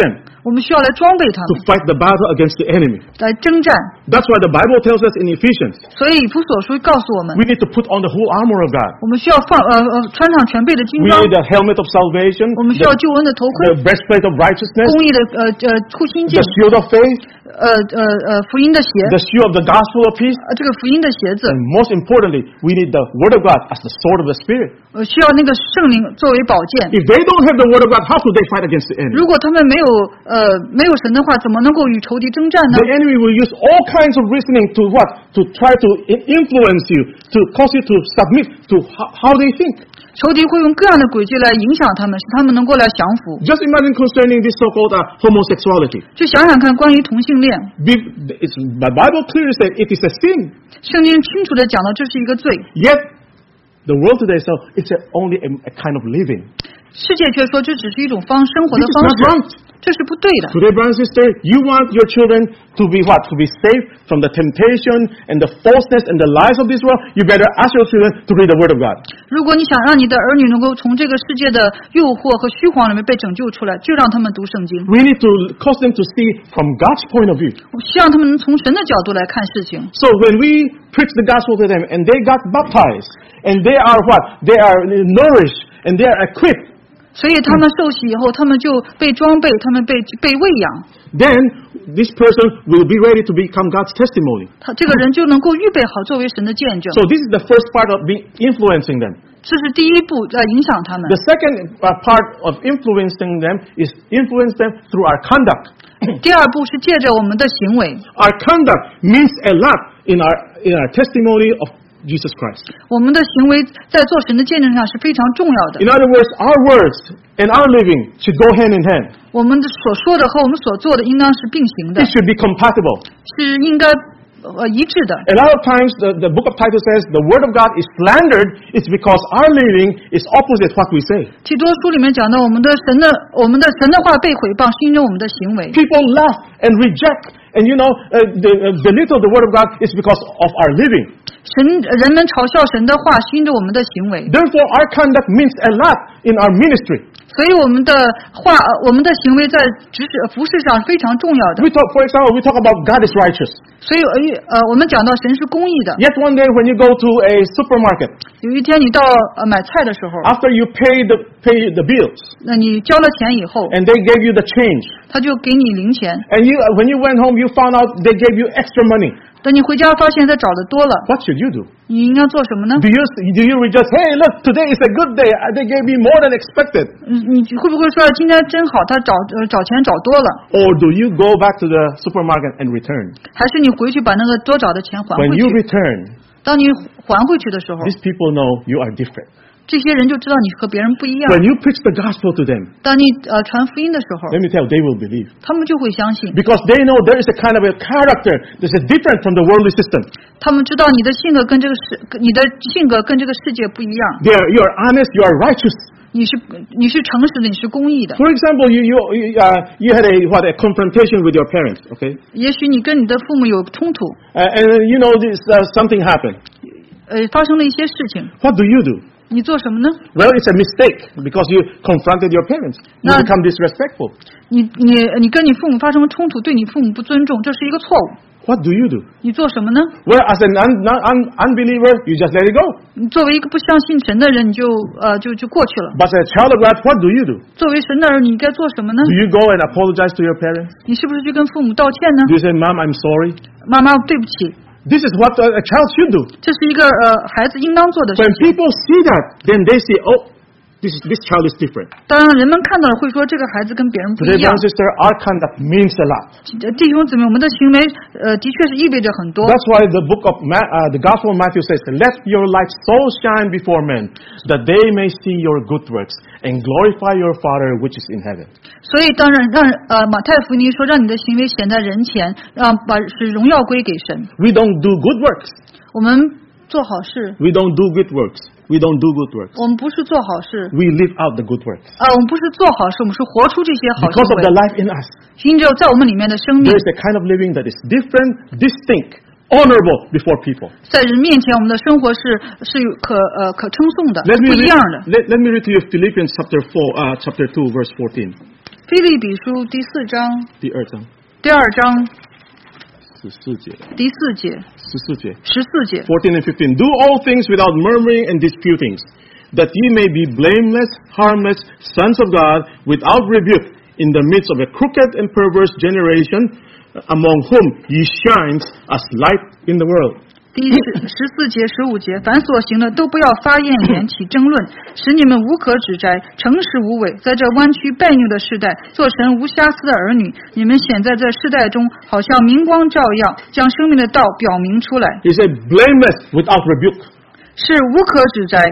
我们需要来装备他 to 们， fight the battle against the enemy. 来征战。 That's why the Bible tells us in Ephesians, 所以以弗所书告诉我们， we need to put on the whole armor of God. 我们需要放呃呃穿上全备的军 We 装， need the helmet of salvation, 我们需要 the, 救恩的头 the 盔， breastplate of righteousness, 公义的呃呃护心镜 the，shield of faith, 呃呃呃福音的鞋， the shield of the gospel of peace, 呃这个福音的鞋子， and most importantly, we need the word of God as the sword of the Spirit. 呃需要那个圣灵作为宝剑。 If they don't have the word of God, how could they fight against the enemy? 如果他们没有呃没有神的话，怎么能够与仇敌征战呢？ The enemy will use all kinds of reasoning to what? To try to in- influence you, to cause you to submit to how, how they think. 仇敌会用各样的诡计来影响他们，使他们能够来降服。 Just imagine concerning this so-called uh, homosexuality. 就想想看，关于同性恋， Be- It's, the Bible clearly says it is a sin. 圣经清楚的讲到这是一个罪， Yet, the world today says it's a, only a, a kind of living. 世界却说这只是一种方生活的 This is 方 not 式， right. 这是不对的。 Today, brothers and sisters, you want your children to be what? To be safe from the temptation and the falseness and the lies of this world? You better ask your children to read the Word of God. 如果你想让你的儿女能够从这个世界的诱惑和虚谎里面被拯救出来，就让他们读圣经。 We need to cause them to see from God's point of view. 我希望他们能从神的角度来看事情。 So when we preach the gospel to them and they got baptized and they are what? They are nourished and they are equipped, 所以他们受洗以后，他们就被装备，他们被被喂养， then this person will be ready to become God's testimony. 他这个人就能够预备好作为神的见证。 So this is the first part of being influencing them. 这是第一步，呃，影响他们。 The second uh, part of influencing them is influence them through our conduct. 第二步是借着我们的行为， Our conduct means a lot in our in our testimony of Jesus Christ. 我们的行为在做神的见证上是非常重要的。 In other words, our words and our living should go hand in hand. 我们的所说的和我们所做的应当是并行的 It，should be compatible. 是应该呃一致的。 A lot of times the, the book of Titus says the word of God is slandered. It's because our living is opposite what we say. 提多书里面讲到，我们的神的我们的神的话被毁谤，是因为我们的行为。 People laugh and reject, and you know, uh, the, uh, belittle the word of God is because of our living. 神人们嘲笑神的话，是因着我们的行为。 Therefore, our conduct means a lot in our ministry. 所以我们的话，呃我们的行为在指使服饰上是非常重要的。 We talk, for example, we talk about God is righteous. 所以呃，我们讲到神是公义的。 Yet one day when you go to a supermarket, 有一天你到呃买菜的时候， after you pay the pay the bills, 那你交了钱以后， and they gave you the change, 他就给你零钱。 and you when you went home, you found out they gave you extra money. 等你回家发现他找的多了， What should you do? 你应该做什么呢？ Do you do you rejoice? Hey, look, today is a good day. They gave me more than expected. 嗯你会不会说今天真好，他找呃找钱找多了？ Or do you go back to the supermarket and return? 还是你回去把那个多找的钱还 When 回 you 去？ return, 当你还回去的时候， these people know you are different. 这些人就知道你和别人不一样。 When you preach the gospel to them, 当你呃传福音的时候， let me tell you, they will believe. 他们就会相信， Because they know there is a kind of a character that is different from the worldly system. 他们知道你的性格跟这个世，你的性格跟这个世界不一样。 They are, you are honest, you are righteous. 你是你是诚实的，你是公义的。 For example, you you you, uh, you had a what a confrontation with your parents, okay? 也许你跟你的父母有冲突， Uh, and you know this uh, something happened. 呃，发生了一些事情， What do you do? 你做什么呢？ Well, it's a mistake because you confronted your parents. You No. become disrespectful. 你你你跟你父母发生冲突，对你父母不尊重，这是一个错误。 What do you do? 你做什么呢？ Well, as an un, un, un, unbeliever, you just let it go. 你作为一个不相信神的人，你就呃就就过去了。 But as a child of God, what do you do? 作为神的儿女，你该做什么呢？ Do you go and apologize to your parents? 你是不是去跟父母道歉呢 Do？you say, Mom, I'm sorry? 妈妈，对不起， This is what a, a child should do. 这是一个呃孩子应当做的事 When 情。 people see that, then they say, oh, this, is, this child is different. 当人们看到了，会说这个孩子跟别人不 Today, 一样 brother and。sister, our conduct means a lot. 弟兄姊妹，我们的行为呃的确是意味着很多。 That's why the book of Ma- uh, the Gospel of Matthew says, "Let your light so shine before men, that they may see your good works and glorify your Father which is in heaven." 所以当然让呃马太福音说，让你的行为显在人前，让把使荣耀归给神。 We don't do good works. 我们做好事， We don't do good works. We don't do good works. 我们不是做好事， We live out the good works. 呃，我们不是做好事，我们是活出这些好行 Because of the 为。 life in us, 因着在我们里面的生命 there，is a kind of living that is different, distinct, honorable before people. 在人面前，我们的生活是是有可呃可称颂的， Let 是 me 不一 read, 样的。 let, let me read to you Philippians chapter four, uh, chapter two, verse fourteen. 腓立比书第四章第二章第二章十四节第四节十四节十四节。 fourteen and fifteen. Do all things without murmuring and disputings, that ye may be blameless, harmless, sons of God, without rebuke, in the midst of a crooked and perverse generation, among whom ye shine as light in the world. 第十十四节、十五节，凡所行的都不要发怨言，起争论，使你们无可指摘，诚实无伪，在这弯曲悖逆的世代，做神无瑕疵的儿女。你们显在这世代中，好像明光照耀，将生命的道表明出来， He said, blameless without rebuke. 是无可指摘。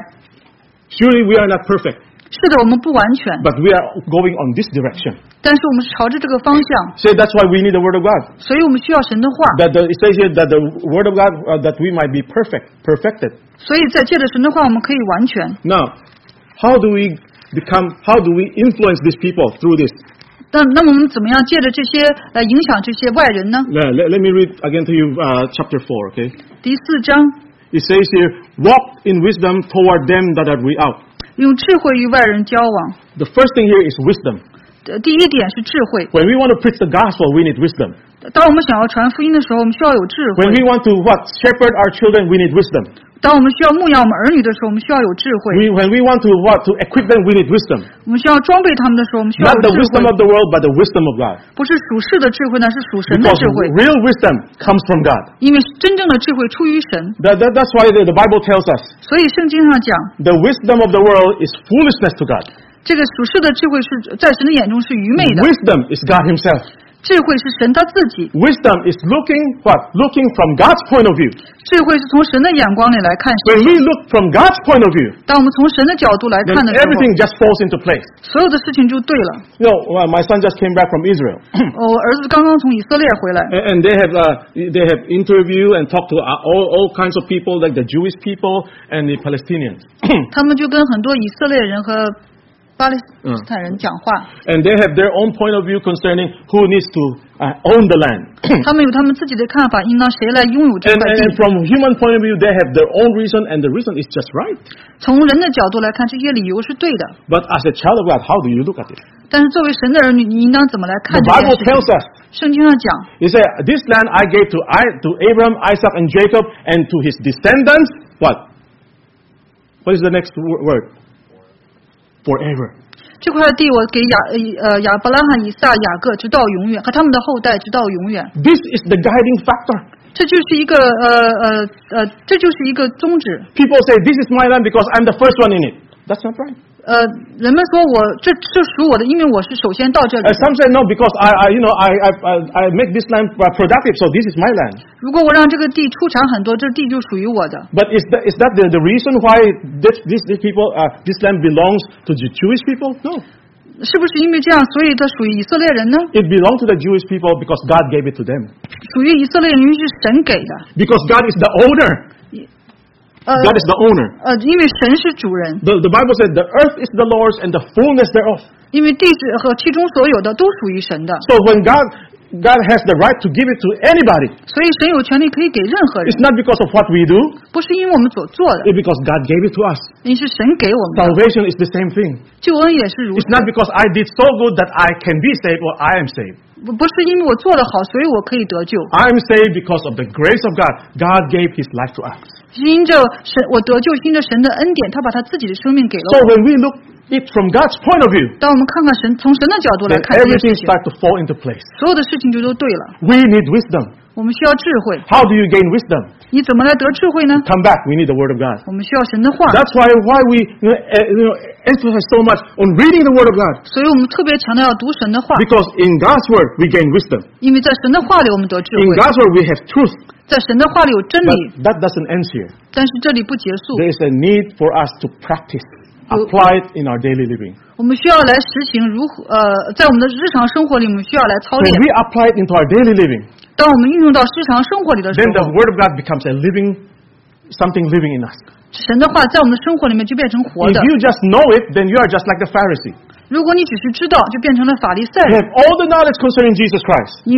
Surely we are not perfect, 是的，我们不完全， but we are going on this direction. 但是我们是朝着这个方向， So that's why we need the Word of God. 所以我们需要神的话。 That the, it says here that the Word of God, uh, that we might be perfect, perfected. 所以在借着神的话，我们可以完全。 Now, how do we become, how do we influence these people through this? 那那么我们怎么样借着这些来影响这些外人呢？ Let, let, let me read again to you uh, chapter four, okay? 第四章， It says here, walk in wisdom toward them that are without. 用智慧与外人交往。 The first thing here is wisdom. 呃第一点是智慧。 When we want to preach the gospel, we need wisdom. 当我们想要传福音的时候，我们需要有智 When 慧。 we want to what shepherd our children, we need wisdom. 当我们需要牧养我们儿女的时候，我们需要有智慧。 We, when we want to what to equip them, we need wisdom. 我们需要装备他们的时候，我们需要 Not 有 the 智 wisdom 慧。 of the world, but the wisdom of God. 不是属世的智慧呢，是属神的 Because 智慧。 real wisdom comes from God. 因为真正的智慧出于神， That, that, that's why the, the Bible tells us 所以圣经上讲， the wisdom of the world is foolishness to God. 这个属世的智慧是在神的眼中是愚昧的， Wisdom is God Himself. 智慧是神他自己， Wisdom is looking what? Looking from God's point of view. 智慧是从神的眼光里来看事 When 情。 we look from God's point of view, 当我们从神的角度来 then 看的时候， everything just falls into place. 所有的事情就对了。 You know, well, my son just came back from Israel, 我儿子刚刚从以色列回来， and, and they have uh, they have interviewed and talked to uh, all all kinds of people, like the Jewish people and the Palestinians. 他们就跟很多以色列人和巴勒斯坦人讲话， And they have their own point of view concerning who needs to uh, own the land. 他们有他们自己的看法，应当谁来拥有这 And, 块 and, 地 and。from human point of view, they have their own reason, and the reason is just right. 从人的角度来看，这些理由是对的， But as a child of God, how do you look at it? 但是作为神的儿女，你应当怎么来看 The 这件 Bible 事 tells 情？ us, 圣经上讲， it says, this land I gave to I, to Abraham, Isaac, and Jacob, and to his descendants, what? What is the next wo- word? Forever. 这块地我给亚呃呃亚伯拉罕、以撒、雅各，直到永远，和他们的后代直到永远。 This is the guiding factor. 这就是一个呃呃呃，这就是一个宗旨。 People say, this is my land because I'm the first one in it. That's not right. 呃，人们说我这这属我的，因为我是首先到这里 Uh, 的。 some say, no, because I, I you know, I, I, I I make this land uh, productive, so this is my land. 如果我让这个地出产很多，这地就属于我的。 But is that, is that the, the reason why this, this, these people, uh, this land belongs to the Jewish people? No. 是不是因为这样，所以它属于以色列人呢？ It belongs to the Jewish people because God gave it to them. 属于以色列人，因为是神给的。 Because God is the owner. 呃 God is the owner. 呃，因为神是主人， The, the Bible said the earth is the Lord's and the fullness thereof. 因为地是和其中所有的都属于神的， So when God, God has the right to give it to anybody, 所以神有权利可以给任何人 it's，not because of what we do, 不是因为我们所做的， it's because God gave it to us. 因为是神给我们的。 Salvation is the same thing. 救恩也是如 It's 此， not because I did so good that I can be saved or I am saved. 不不是因为我做得好，所以我可以得救， I am saved because of the grace of God. God gave His life to us. 是因着神我得救，是因着神的恩典，他把他自己的生命给了 So 我。 when we look it from God's point of view, 当我们看看神从神的角度来 then 看这些 everything 事情， starts to fall into place. 所有的事情就都对了。 We need wisdom. 我们需要智慧， How do you gain wisdom? 你怎么来得智慧呢？ Come back. We need the Word of God. 我们需要神的话， That's why why we you know, uh, you know, emphasize so much on reading the Word of God. 所以我们特别强调要读神的话， Because in God's Word we gain wisdom. 因为在神的话里我们得智 In 慧， God's Word we have truth. 在神的话里有真 But 理， that doesn't end here. 但是这里不结束， There is a need for us to practice, apply it in our daily living. 我们需要来实行如何呃，在我们的日常生活里，我们需要来操 When 练。 we apply it into our daily living, 当我们运用到日常生活里的时 then the 候， Word of God becomes a living, something living in us. 神的话在我们的生活里面就变成活 If 的。 you just know it, then you are just like the Pharisee. 如果你只是知道，就变成了法利赛 You 人。 have all the knowledge concerning Jesus Christ. 你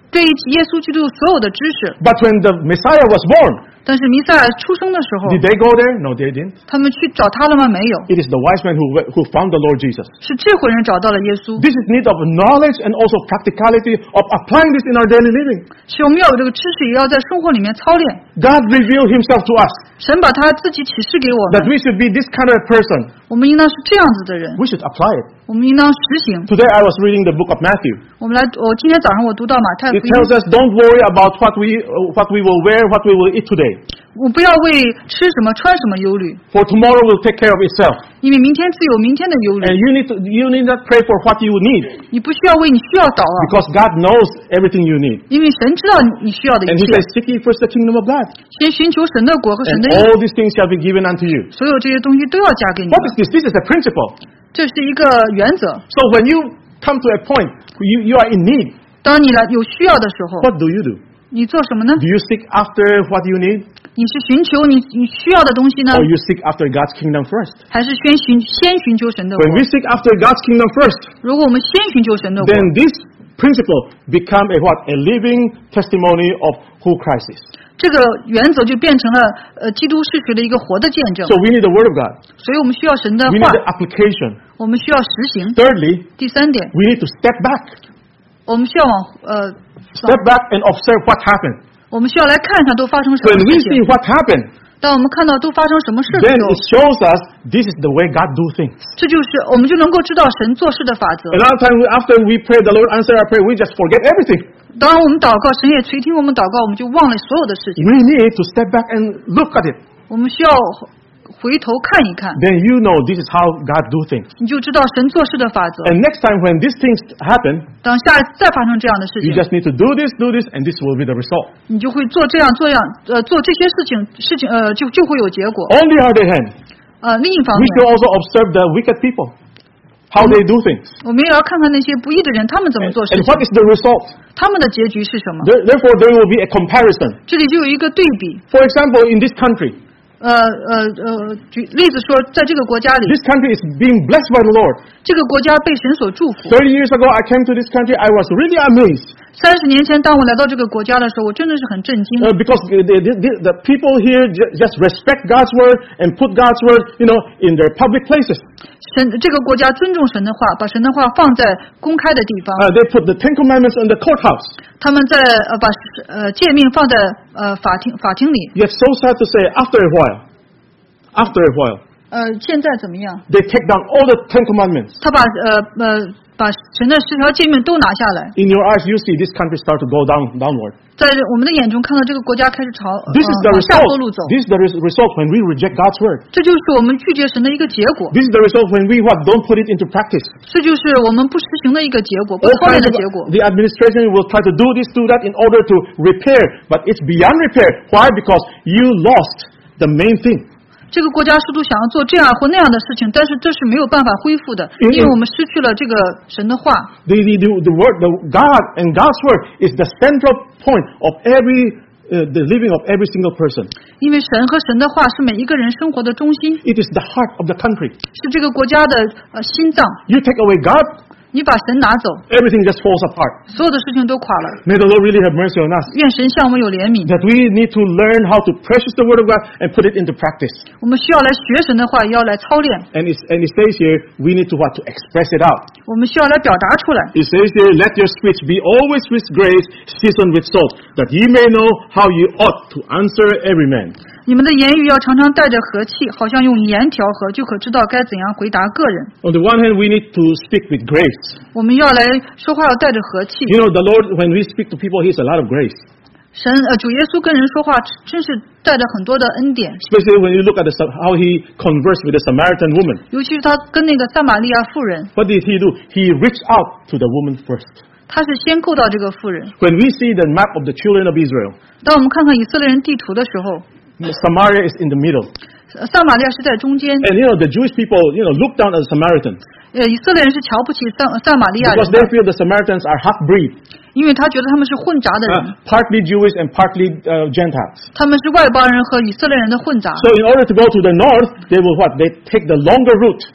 对耶稣基督所有的知识。 But when the Messiah was born, 但是弥赛亚出生的时候， did they go there? No, they didn't. 他们去找他了吗？没有， It is the wise men who, who found the Lord Jesus. 是智慧人找到了耶稣。 This is need of knowledge and also practicality of applying this in our daily living. 是我们要有这个知识，也要在生活里面操练。 God revealed himself to us 神把他自己启示给我 that 们， we should be this kind of person. 我们应当是这样子的人， We should apply it. 我们应当实行。 Today I was reading the book of Matthew. 我们来，我今天早上我读到马太 It 福音， tells us don't worry about what we, uh, what we will wear, what we will eat today. 我不要为吃什么穿什么忧虑， For tomorrow will take care of itself. 因为明天自有明天的忧 And 虑。 you need to, you need not pray for what you need 你不需要为你需要祷告， because God knows everything you need. 因为神知道你需要的一 And he 切。 says, seek ye first the kingdom of God. 先寻求神的国和神 And 的义， all these things shall be given unto you. 所有这些东西都要加给你 What 们。 is this? This is a principle. 这是一个原则。 So when you come to a point, you, you are in need, 当你来有需要的时候， what do you do? 你做什么呢？ Do you seek after what you need? 你是寻求你你需要的东西呢， Or you seek after God's kingdom first? 还是先寻先寻求神的国 When？we seek after God's kingdom first, 如果我们先寻求神的国， then this principle become a what? A living testimony of who Christ is. 这个原则就变成了呃基督事实的一个活的见证 So。we need the word of God. 所以我们需要神的 We 话 need，the application. 我们需要实行。 Thirdly, 第三点， we need to step back. 我们需要往呃， Step back and observe what happened. 我们需要来看看都发生什 When 么 we 事 see 情。 what happened, 当我们看到都发生什么事的 then 时候 it，shows us this is the way God do things. 这就是我们就能够知道神做事的法则 A。lot of times after we pray, the Lord answer our prayer, we just forget everything. 当我们祷告，神也垂听我们祷告，我们就忘了所有的事情。 We need to step back and look at it. 我们需要回头看一看， Then you know this is how God do things. 你就知道神做事的法则。 And next time when these things happen, 当下一次再发生这样的事 you 情， just need to do this, do this, and this will be the result. 你就会做这样做样，呃，做这些事情，事情呃，就就会有结果。 On the other hand, 呃，另一方 we 面， should also observe the wicked people, how they do things. 我们也要看看那些不义的人，他们怎么 And, 做事 and 情， what is the result? 他们的结局是什么？ There- Therefore, there will be a comparison. 这里就有一个对比。 For example, in this country, 呃呃呃，举例子说，在这个国家里， this country is being blessed by the Lord. 这个国家被神所祝福。 Thirty years ago, I came to this country. I was really amazed 三十年前，当我来到这个国家的时候，我真的是很震惊， uh, because the, the, the, the people here ju- just respect God's word and put God's word, you know, in their public places. 神这个国家尊重神的话，把神的话放在公开的地方。 Uh, they put the Ten Commandments in the courthouse. 他们在呃把呃诫命放在呃法庭法庭里。 Yet, so sad to say, after a while, after a while, 呃，现在怎么样？ they take down all the Ten Commandments. 他把呃呃把神的十条诫命都拿下来， In your eyes, you see this country start to go down downward. 在我们的眼中看到这个国家开始朝呃 This is the 往下坡路 result. 走。 This is the res- result when we reject God's word. 这就是我们拒绝神的一个结果， This is the result when we what don't put it into practice. 这就是我们不实行的一个结果，不 All 操练 kinds 的 of, 结果。 the administration will try to do this, do that in order to repair, but it's beyond repair. Why? Because you lost the main thing. 这个国家试图想要做这样或那样的事情，但是这是没有办法恢复的， 因因为我们失去了这个神的话。 The, the, the, the word, the God and God's word is the central point of every, uh, the living of every single person. 因为神和神的话是每一个人生活的中心， It is the heart of the country. 是这个国家的呃心脏。 You take away God, 你把神拿走， everything just falls apart. 所有的事情都垮了。 May the Lord really have mercy on us. 愿神向我们有怜悯。 That we need to learn how to precious the word of God and put it into practice. 我们需要来学神的话，也要来操练。 And, it's, and it says here, we need to what? To express it out. 我们需要来表达出来。 It says here, let your speech be always with grace, seasoned with salt, that ye may know how ye ought to answer every man. 你们的言语要常常带着和气，好像用盐调和，就可知道该怎样回答个人。 On the one hand, we need to speak with grace. 我们要来说话要带着和气。 You know, the Lord, when we speak to people, He has a lot of grace. 神呃，主耶稣跟人说话，真是带着很多的恩典。 Especially when you look at the, how He conversed with the Samaritan woman. 尤其是他跟那个撒玛利亚妇人， What did He do? He reached out to the woman first. 他是先够到这个妇人。 When we see the map of the children of Israel, 当我们看看以色列人地图的时候， Samaria is in the middle. 撒玛利亚是在中间。 And you know, the Jewish people, you know, look down at the Samaritans 呃，以色列人是瞧不起撒撒玛利亚人 because 的 they feel the Samaritans are half-breed, 因为他觉得他们是混杂的人， uh, partly Jewish and partly uh, Gentiles. 他们是外邦人和以色列人的混杂。 So in order to go to the north, they will what? They take the longer route.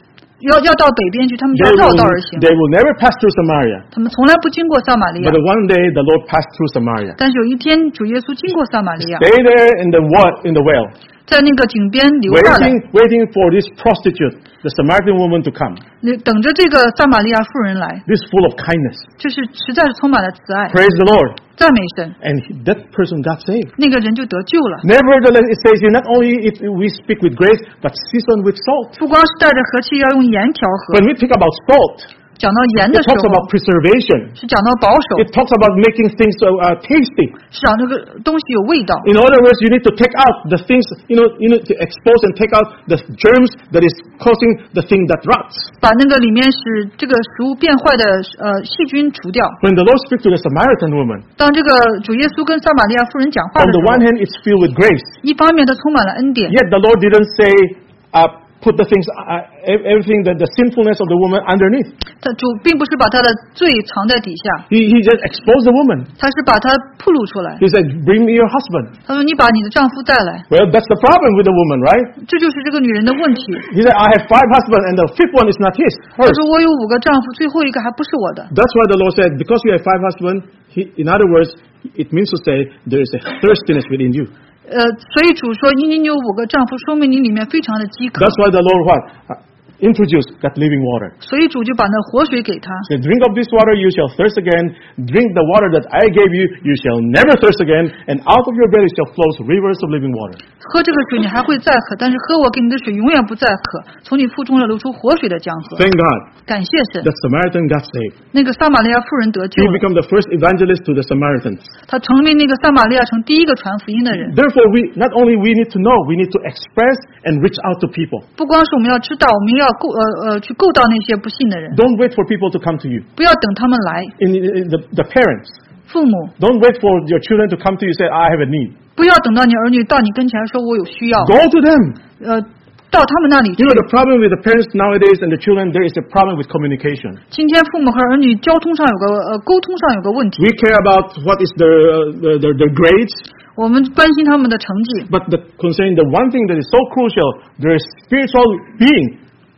要要到北边去，他们就 They 要绕 will, 道而行。 they will never pass through Samaria. 他们从来不经过撒玛利亚 But，one day the Lord passed through Samaria. 但是有一天主耶稣经过撒玛利亚， Stay there in the what in the well, 在那个井边留下来， waiting, waiting for this prostitute, the Samaritan woman, to come. 那等着这个撒玛利亚妇人来， This full of kindness. 这是实在是充满了慈爱， Praise the Lord. 赞美神， And he, that person got saved. 那个人就得救了。 Nevertheless, it says here, not only if we speak with grace, but seasoned with salt. 不光是带着和气，要用盐调和。 When we think about salt, 讲到盐 it 的时 talks 候， about preservation. 是讲到保守， It talks about making things so, uh, tasty. 是讲这个东西有味道。 In other words, you need to take out the things, you know, you need to expose and take out the germs that is causing the thing that rots. 把那个里面使这个食物变坏的呃细菌除掉。 When the Lord speaks to the Samaritan woman, 当这个主耶稣跟撒玛利亚妇人讲话 on 的 the 时 one 候， hand, it's filled with grace. 一方面它充满了恩典， Yet the Lord didn't say, uh, put the things, uh, everything, that the sinfulness of the woman underneath. 他主并不是把他的罪藏在底下， He, he just exposed the woman. 他是把它暴露出来。 He said, bring me your husband. 他说：“你把你的丈夫带来。 Well, that's the problem with the woman, right? ” 这就是这个女人的问题。 He said, I have five husbands and the fifth one is not his. 他 Hers. 说：“我有五个丈夫，最后一个还不是我的。 That's why the Lord said, because you have five husbands, he, in other words, it means to say there is a thirstiness within you. ” 呃，所以主说：“因你有五个丈夫，说明你里面非常的饥渴。 That's why the Lord what? Uh, introduced that living water. ” 所以主就把那活水给他。 He said, drink of this water, you shall thirst again. Drink the water that I gave you, you shall never thirst again. And out of your belly shall flow rivers of living water. 喝这个水你还会再渴，但是喝我给你的水永远不再渴，从你腹中要流出活水的江河。 Thank God, 感谢神， the Samaritan got saved. 那个撒玛利亚妇人得救 He 了， became the first evangelist to the Samaritans. 他成为那个撒玛利亚城第一个传福音的人。 Therefore, we not only we need to know, we need to express and reach out to people. 不光是我们要知道，我们要够呃呃去够到那些不信的人， Don't wait for people to come to you. 不要等他们来。 In, in the, the parents, 父母 don't wait for your children to come to you and say, I have a need. 不要等到你儿女到你跟前说我有需要， Go to them. 呃，到他们那里去 You。know, the problem with the parents nowadays and the children, there is a problem with communication. 今天父母和儿女交通上有个呃沟通上有个问题， We care about what is their, uh, their, their grades, 我们关心他们的成绩， but the, concerning the one thing that is so crucial, their spiritual being,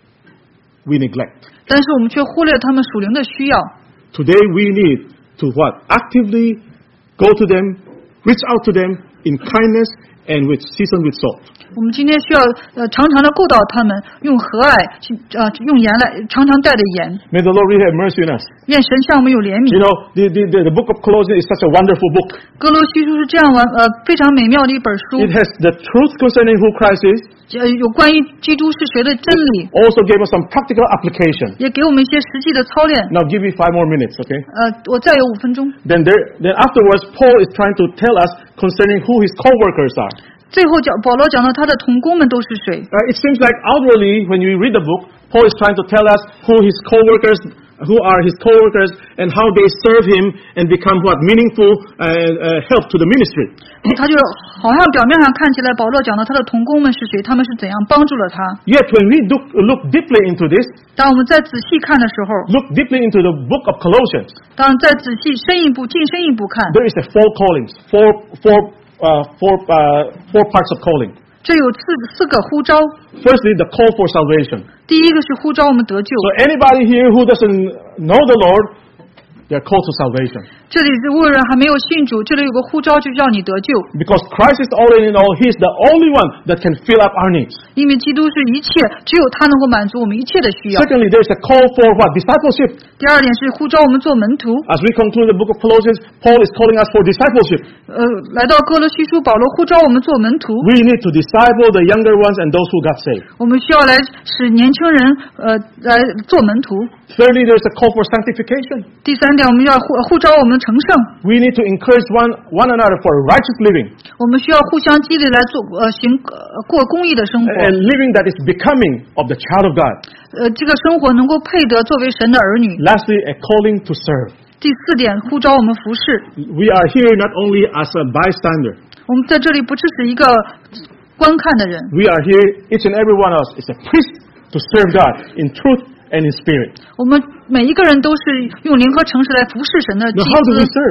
we neglect. 但是我们却忽略他们属灵的需要。 Today we need to what? Actively go to them, reach out to them in kindness and with seasoned with salt. 我们今天需要呃常常的够到他们，用和蔼去呃用盐来常常带着盐， May the Lord really have mercy on us. 愿神向我们有怜 You 悯。 know, the, the, the, the book of Colossians is such a wonderful book. 哥罗西书是这样完呃非常美妙的一本书， It has the truth concerning who Christ is, 呃有关于基督是谁的真理， also gave us some practical application. 也给我们一些实际的操练。 Now give me five more minutes, okay? 呃，我再有五分钟。 Then there, then afterwards, Paul is trying to tell us concerning who his co-workers are. 最后讲保罗讲到他的同工们都是谁。 Uh, it seems like outwardly, when you read the book, Paul is trying to tell us who his co-workers, who are his co-workers, and how they serve him and become what meaningful uh, uh, help to the ministry. 他就好像表面上看起来，保罗讲到他的同工们是谁，他们是怎样帮助了他。 Yet when we look, look deeply into this, 当我们再仔细看的时候， look deeply into the book of Colossians, 当再仔细深一步、进深一步看， there is a four callings, four, four, uh, four, uh, four parts of calling. 这有四四个呼召。 Firstly, the call for salvation. 第一个是呼召我们得救。 So anybody here who doesn't know the Lord, they are called to salvation. 这里如果人还没有信主，这里有个呼召，就是要你得救。 Because Christ is all in all, He is the only one that can fill up our needs. 因为基督是一切，只有他能够满足我们一切的需要。 Secondly, there is a call for what? Discipleship. 第二点是呼召我们做门徒。 As we conclude the book of Colossians, Paul is calling us for discipleship. 呃，来到哥罗西书，保罗呼召我们做门徒。 We need to disciple the younger ones and those who got saved. 我们需要来使年轻人呃来做门徒。 Thirdly, there is a call for sanctification. 第三点，我们要呼呼召我们成圣。 We need to encourage one, one another for righteous living 我们需要互相激励来做呃行呃过公义的生活。 and living that is becoming of the child of God. 呃，这个生活能够配得作为神的儿女。 Lastly, a calling to serve. 第四点，呼召我们服侍。 We are here not only as a bystander. 我们在这里不只是一个观看的人， We are here, each and every one of us is a priest to serve God in truth and in spirit. 我们每一个人都是用灵和诚实来服侍神的祭 Now, how do we 司。 serve?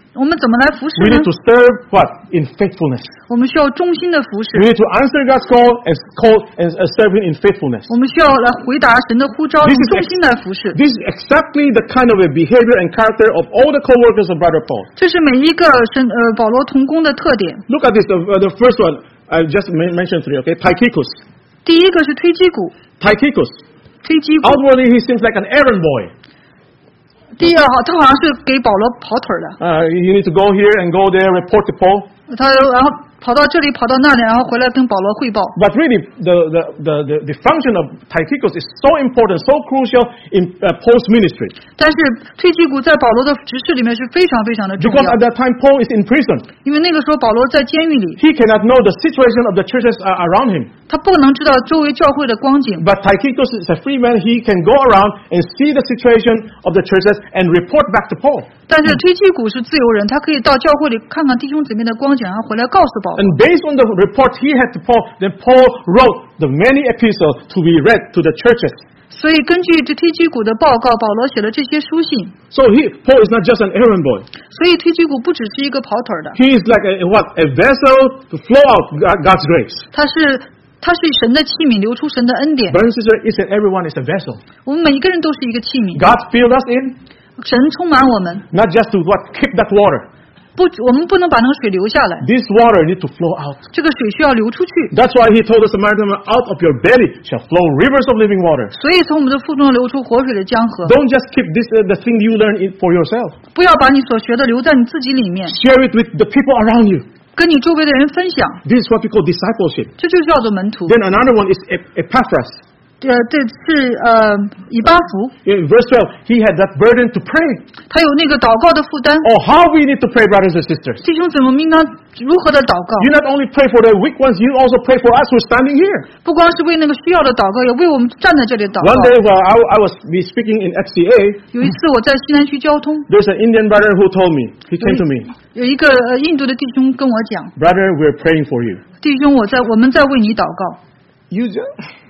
我们怎么来服侍 We 呢 need？to serve what? In faithfulness. 我们需要忠心的服侍， We need to answer God's call and call and uh, serve Him in faithfulness. 我们需要来回答神的呼召， This 用 is 忠心来服侍。 This is exactly the kind of a behavior and character of all the co-workers of Brother Paul. 这是每一个神呃保罗同工的特点。 Look at this. The, uh, the first one I just men- mentioned three. Okay, Tychicus. 第一个是推基鼓， Tychicus. 推基鼓。 Outwardly, he seems like an errand boy. 第二，他好像是给保罗跑腿儿的， Uh, you need to go here and go there, report to Paul. 他然后跑到这里，跑到那里，然后回来跟保罗汇报。 But really, the, the, the, the, the function of Tychicus is so important, so crucial in uh, Paul's ministry. 但是推基鼓在保罗的执事里面是非常非常的重 Because 要 at，that time, Paul is in prison. 因为那个时候保罗在监狱里， He cannot know the situation of the churches uh, around him. 他不能知道周围教会的光景。 But Tychicus is a free man. He can go around and see the situation of the churches and report back to Paul. 但是推基鼓是自由人，他可以到教会里看看弟兄姊妹的光景，然后回来告诉保罗。 And based on the report he had to Paul, then Paul wrote the many epistles to be read to the churches. 所以根据这推基鼓的报告，保罗写了这些书信。 So he, Paul is not just an errand boy. 所以推基鼓不只是一个跑腿儿的， He is like a, a what? A vessel to flow out God- God's grace. 他是他是神的器皿，流出神的恩典。 Brothers and sisters, each and everyone is a vessel. 我们每一个人都是一个器皿， God filled us in, 神充满我们， not just to what? Keep that water. 不，我们不能把那个水流下来， This water need to flow out. 这个水需要流出去。 That's why he told the Samaritan, out of your belly shall flow rivers of living water. 所以从我们的腹中流出活水的江河。 Don't just keep this uh, the thing you learn in, for yourself. 不要把你所学的留在你自己里面， Share it with the people around you. 跟你周围的人分享， This is what we call discipleship. 这就叫做门徒。 Then another one is Ep- Epaphras. 呃，这是呃以巴弗， In verse twelve, he had that burden to pray. 他有那个祷告的负担。 Oh, how we need to pray, brothers and sisters. 弟兄姊妹，我们应当如何的祷告？ You not only pray for the weak ones, you also pray for us who are standing here. 不光是为那个需要的祷告，也为我们站在这里祷告 One。day while I, I was be speaking in F C A, 有一次我在西南区交通， there's an Indian brother who told me, he came to me, 有一个呃印度的弟兄跟我讲， brother, we're praying for you. 弟兄，我在我们在为你祷告。 You just,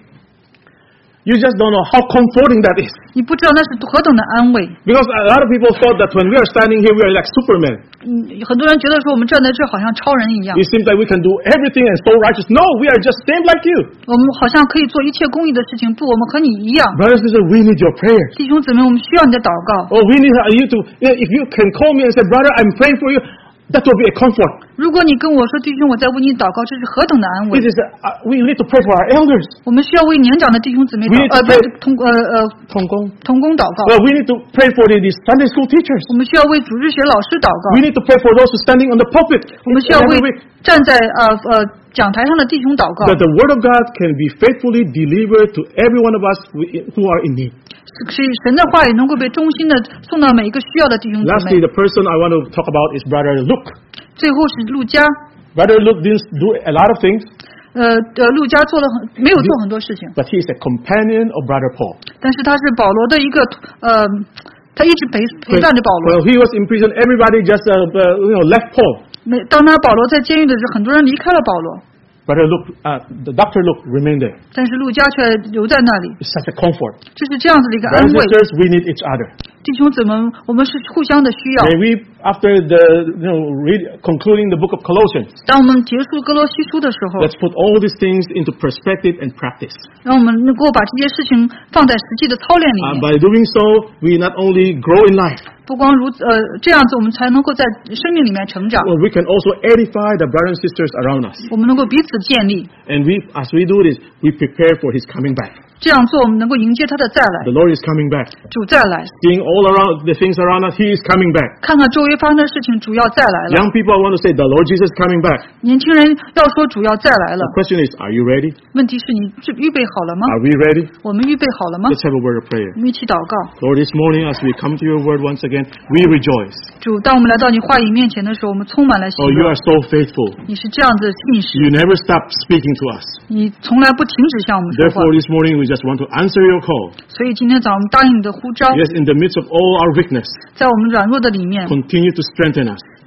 you just don't know how comforting that is. 你不知道那是何等的安慰。 Because a lot of people thought that when we are standing here, we are like Superman. 嗯，很多人觉得说我们站在这好像超人一样， It seems like we can do everything and so righteous. No, we are just same like you. 我们好像可以做一切公益的事情。不，我们和你一样。 Brothers and sisters, we need your prayers. 弟兄姊妹，我们需要你的祷告。 Oh, we need you to, you know, if you can call me and say, brother, I'm praying for you, that will be a comfort. 如果你跟我说，弟兄，我在为你祷告，这是何等的安慰 It！is a, uh, we need to pray for our elders. 我们需要为年长的弟兄姊妹 We 祷 need to 呃，不是 pray- 同呃呃同工。 同工祷告。 Well, we need to pray for the, the Sunday school teachers. 我们需要为主日学老师祷 We 告。 need to pray for those who are standing on the pulpit 我们需要 every 为 week. 站在呃呃讲台上的弟兄祷告。 That the word of God can be faithfully delivered to every one of us who who are in need. 使神的话语能够被忠心的送到每一个需要的弟兄姊 Lastly, 妹。 the person I want to talk about is Brother Luke. 最后是路加， Brother Luke didn't do a lot of things, 呃呃，路加做了很没有做很多事情， but he is a companion of Brother Paul. 但是他是保罗的一个呃，他一直陪陪伴着保 Well, 罗。 he was in prison. Everybody just uh, uh, you know left Paul. 每当他保罗在监狱的时候，很多人离开了保罗， Brother Luke, uh, the Doctor Luke remained there. 但是路加却留在那里， It's such a comfort. 这是这样子的一个安 Brothers and 慰。 sisters, we need each other. 弟兄姊妹，我们是互相的需要。 May we, after the you know read, concluding the book of Colossians, 当我们结束哥罗西书的时候， let's put all these things into perspective and practice. 让我们能够把这些事情放在实际的操练里 Uh, 面。 by doing so, we not only grow in life, 不光如此，呃，这样子我们才能够在生命里面成长， well, we can also edify the brothers and sisters around us. 我们能够彼此建立。 And we, as we do this, we prepare for His coming back. 这样做，我们能够迎接他的再来 The，Lord is coming back. 主再来。 Seeing all around the things around us, He is coming back. 看看周围发生的事情，主要再来了。 Young people want to say, the Lord Jesus is coming back. 年轻人要说主要再来了 The，question is, are you ready? 问题是你预预备好了吗？ Are we ready? 我们预备好了吗？ Let's have a word of prayer. 我们一起祷告。 Lord, this morning as we come to your word once again, we rejoice. 主，当我们来到你话语面前的时候，我们充满了喜 Oh, you 乐。 are so faithful. 你是这样子的信实， You never stop speaking to us. 你从来不停止向我们说话 Therefore,。this morning we just want to answer your call. 所以今天早上我们答应你的呼召， Yes, in the midst of all our weakness, 在我们软弱的里面， continue to strengthen us.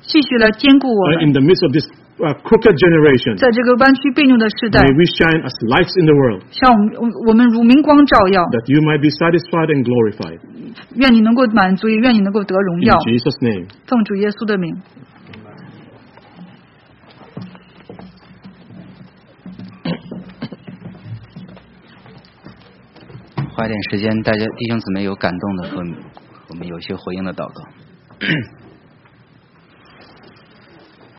继续来坚固我 uh, 们。 in the midst of this uh, crooked generation. 在这个弯曲悖拗的时代， May we shine as lights in the world, 像我们我们如明光照耀， that you might be satisfied and glorified. 愿你能够满足，也愿你能够得荣 In 耀。 Jesus' name. 奉主耶稣的名。 花点时间，大家弟兄姊妹有感动的和我们有些回应的祷告。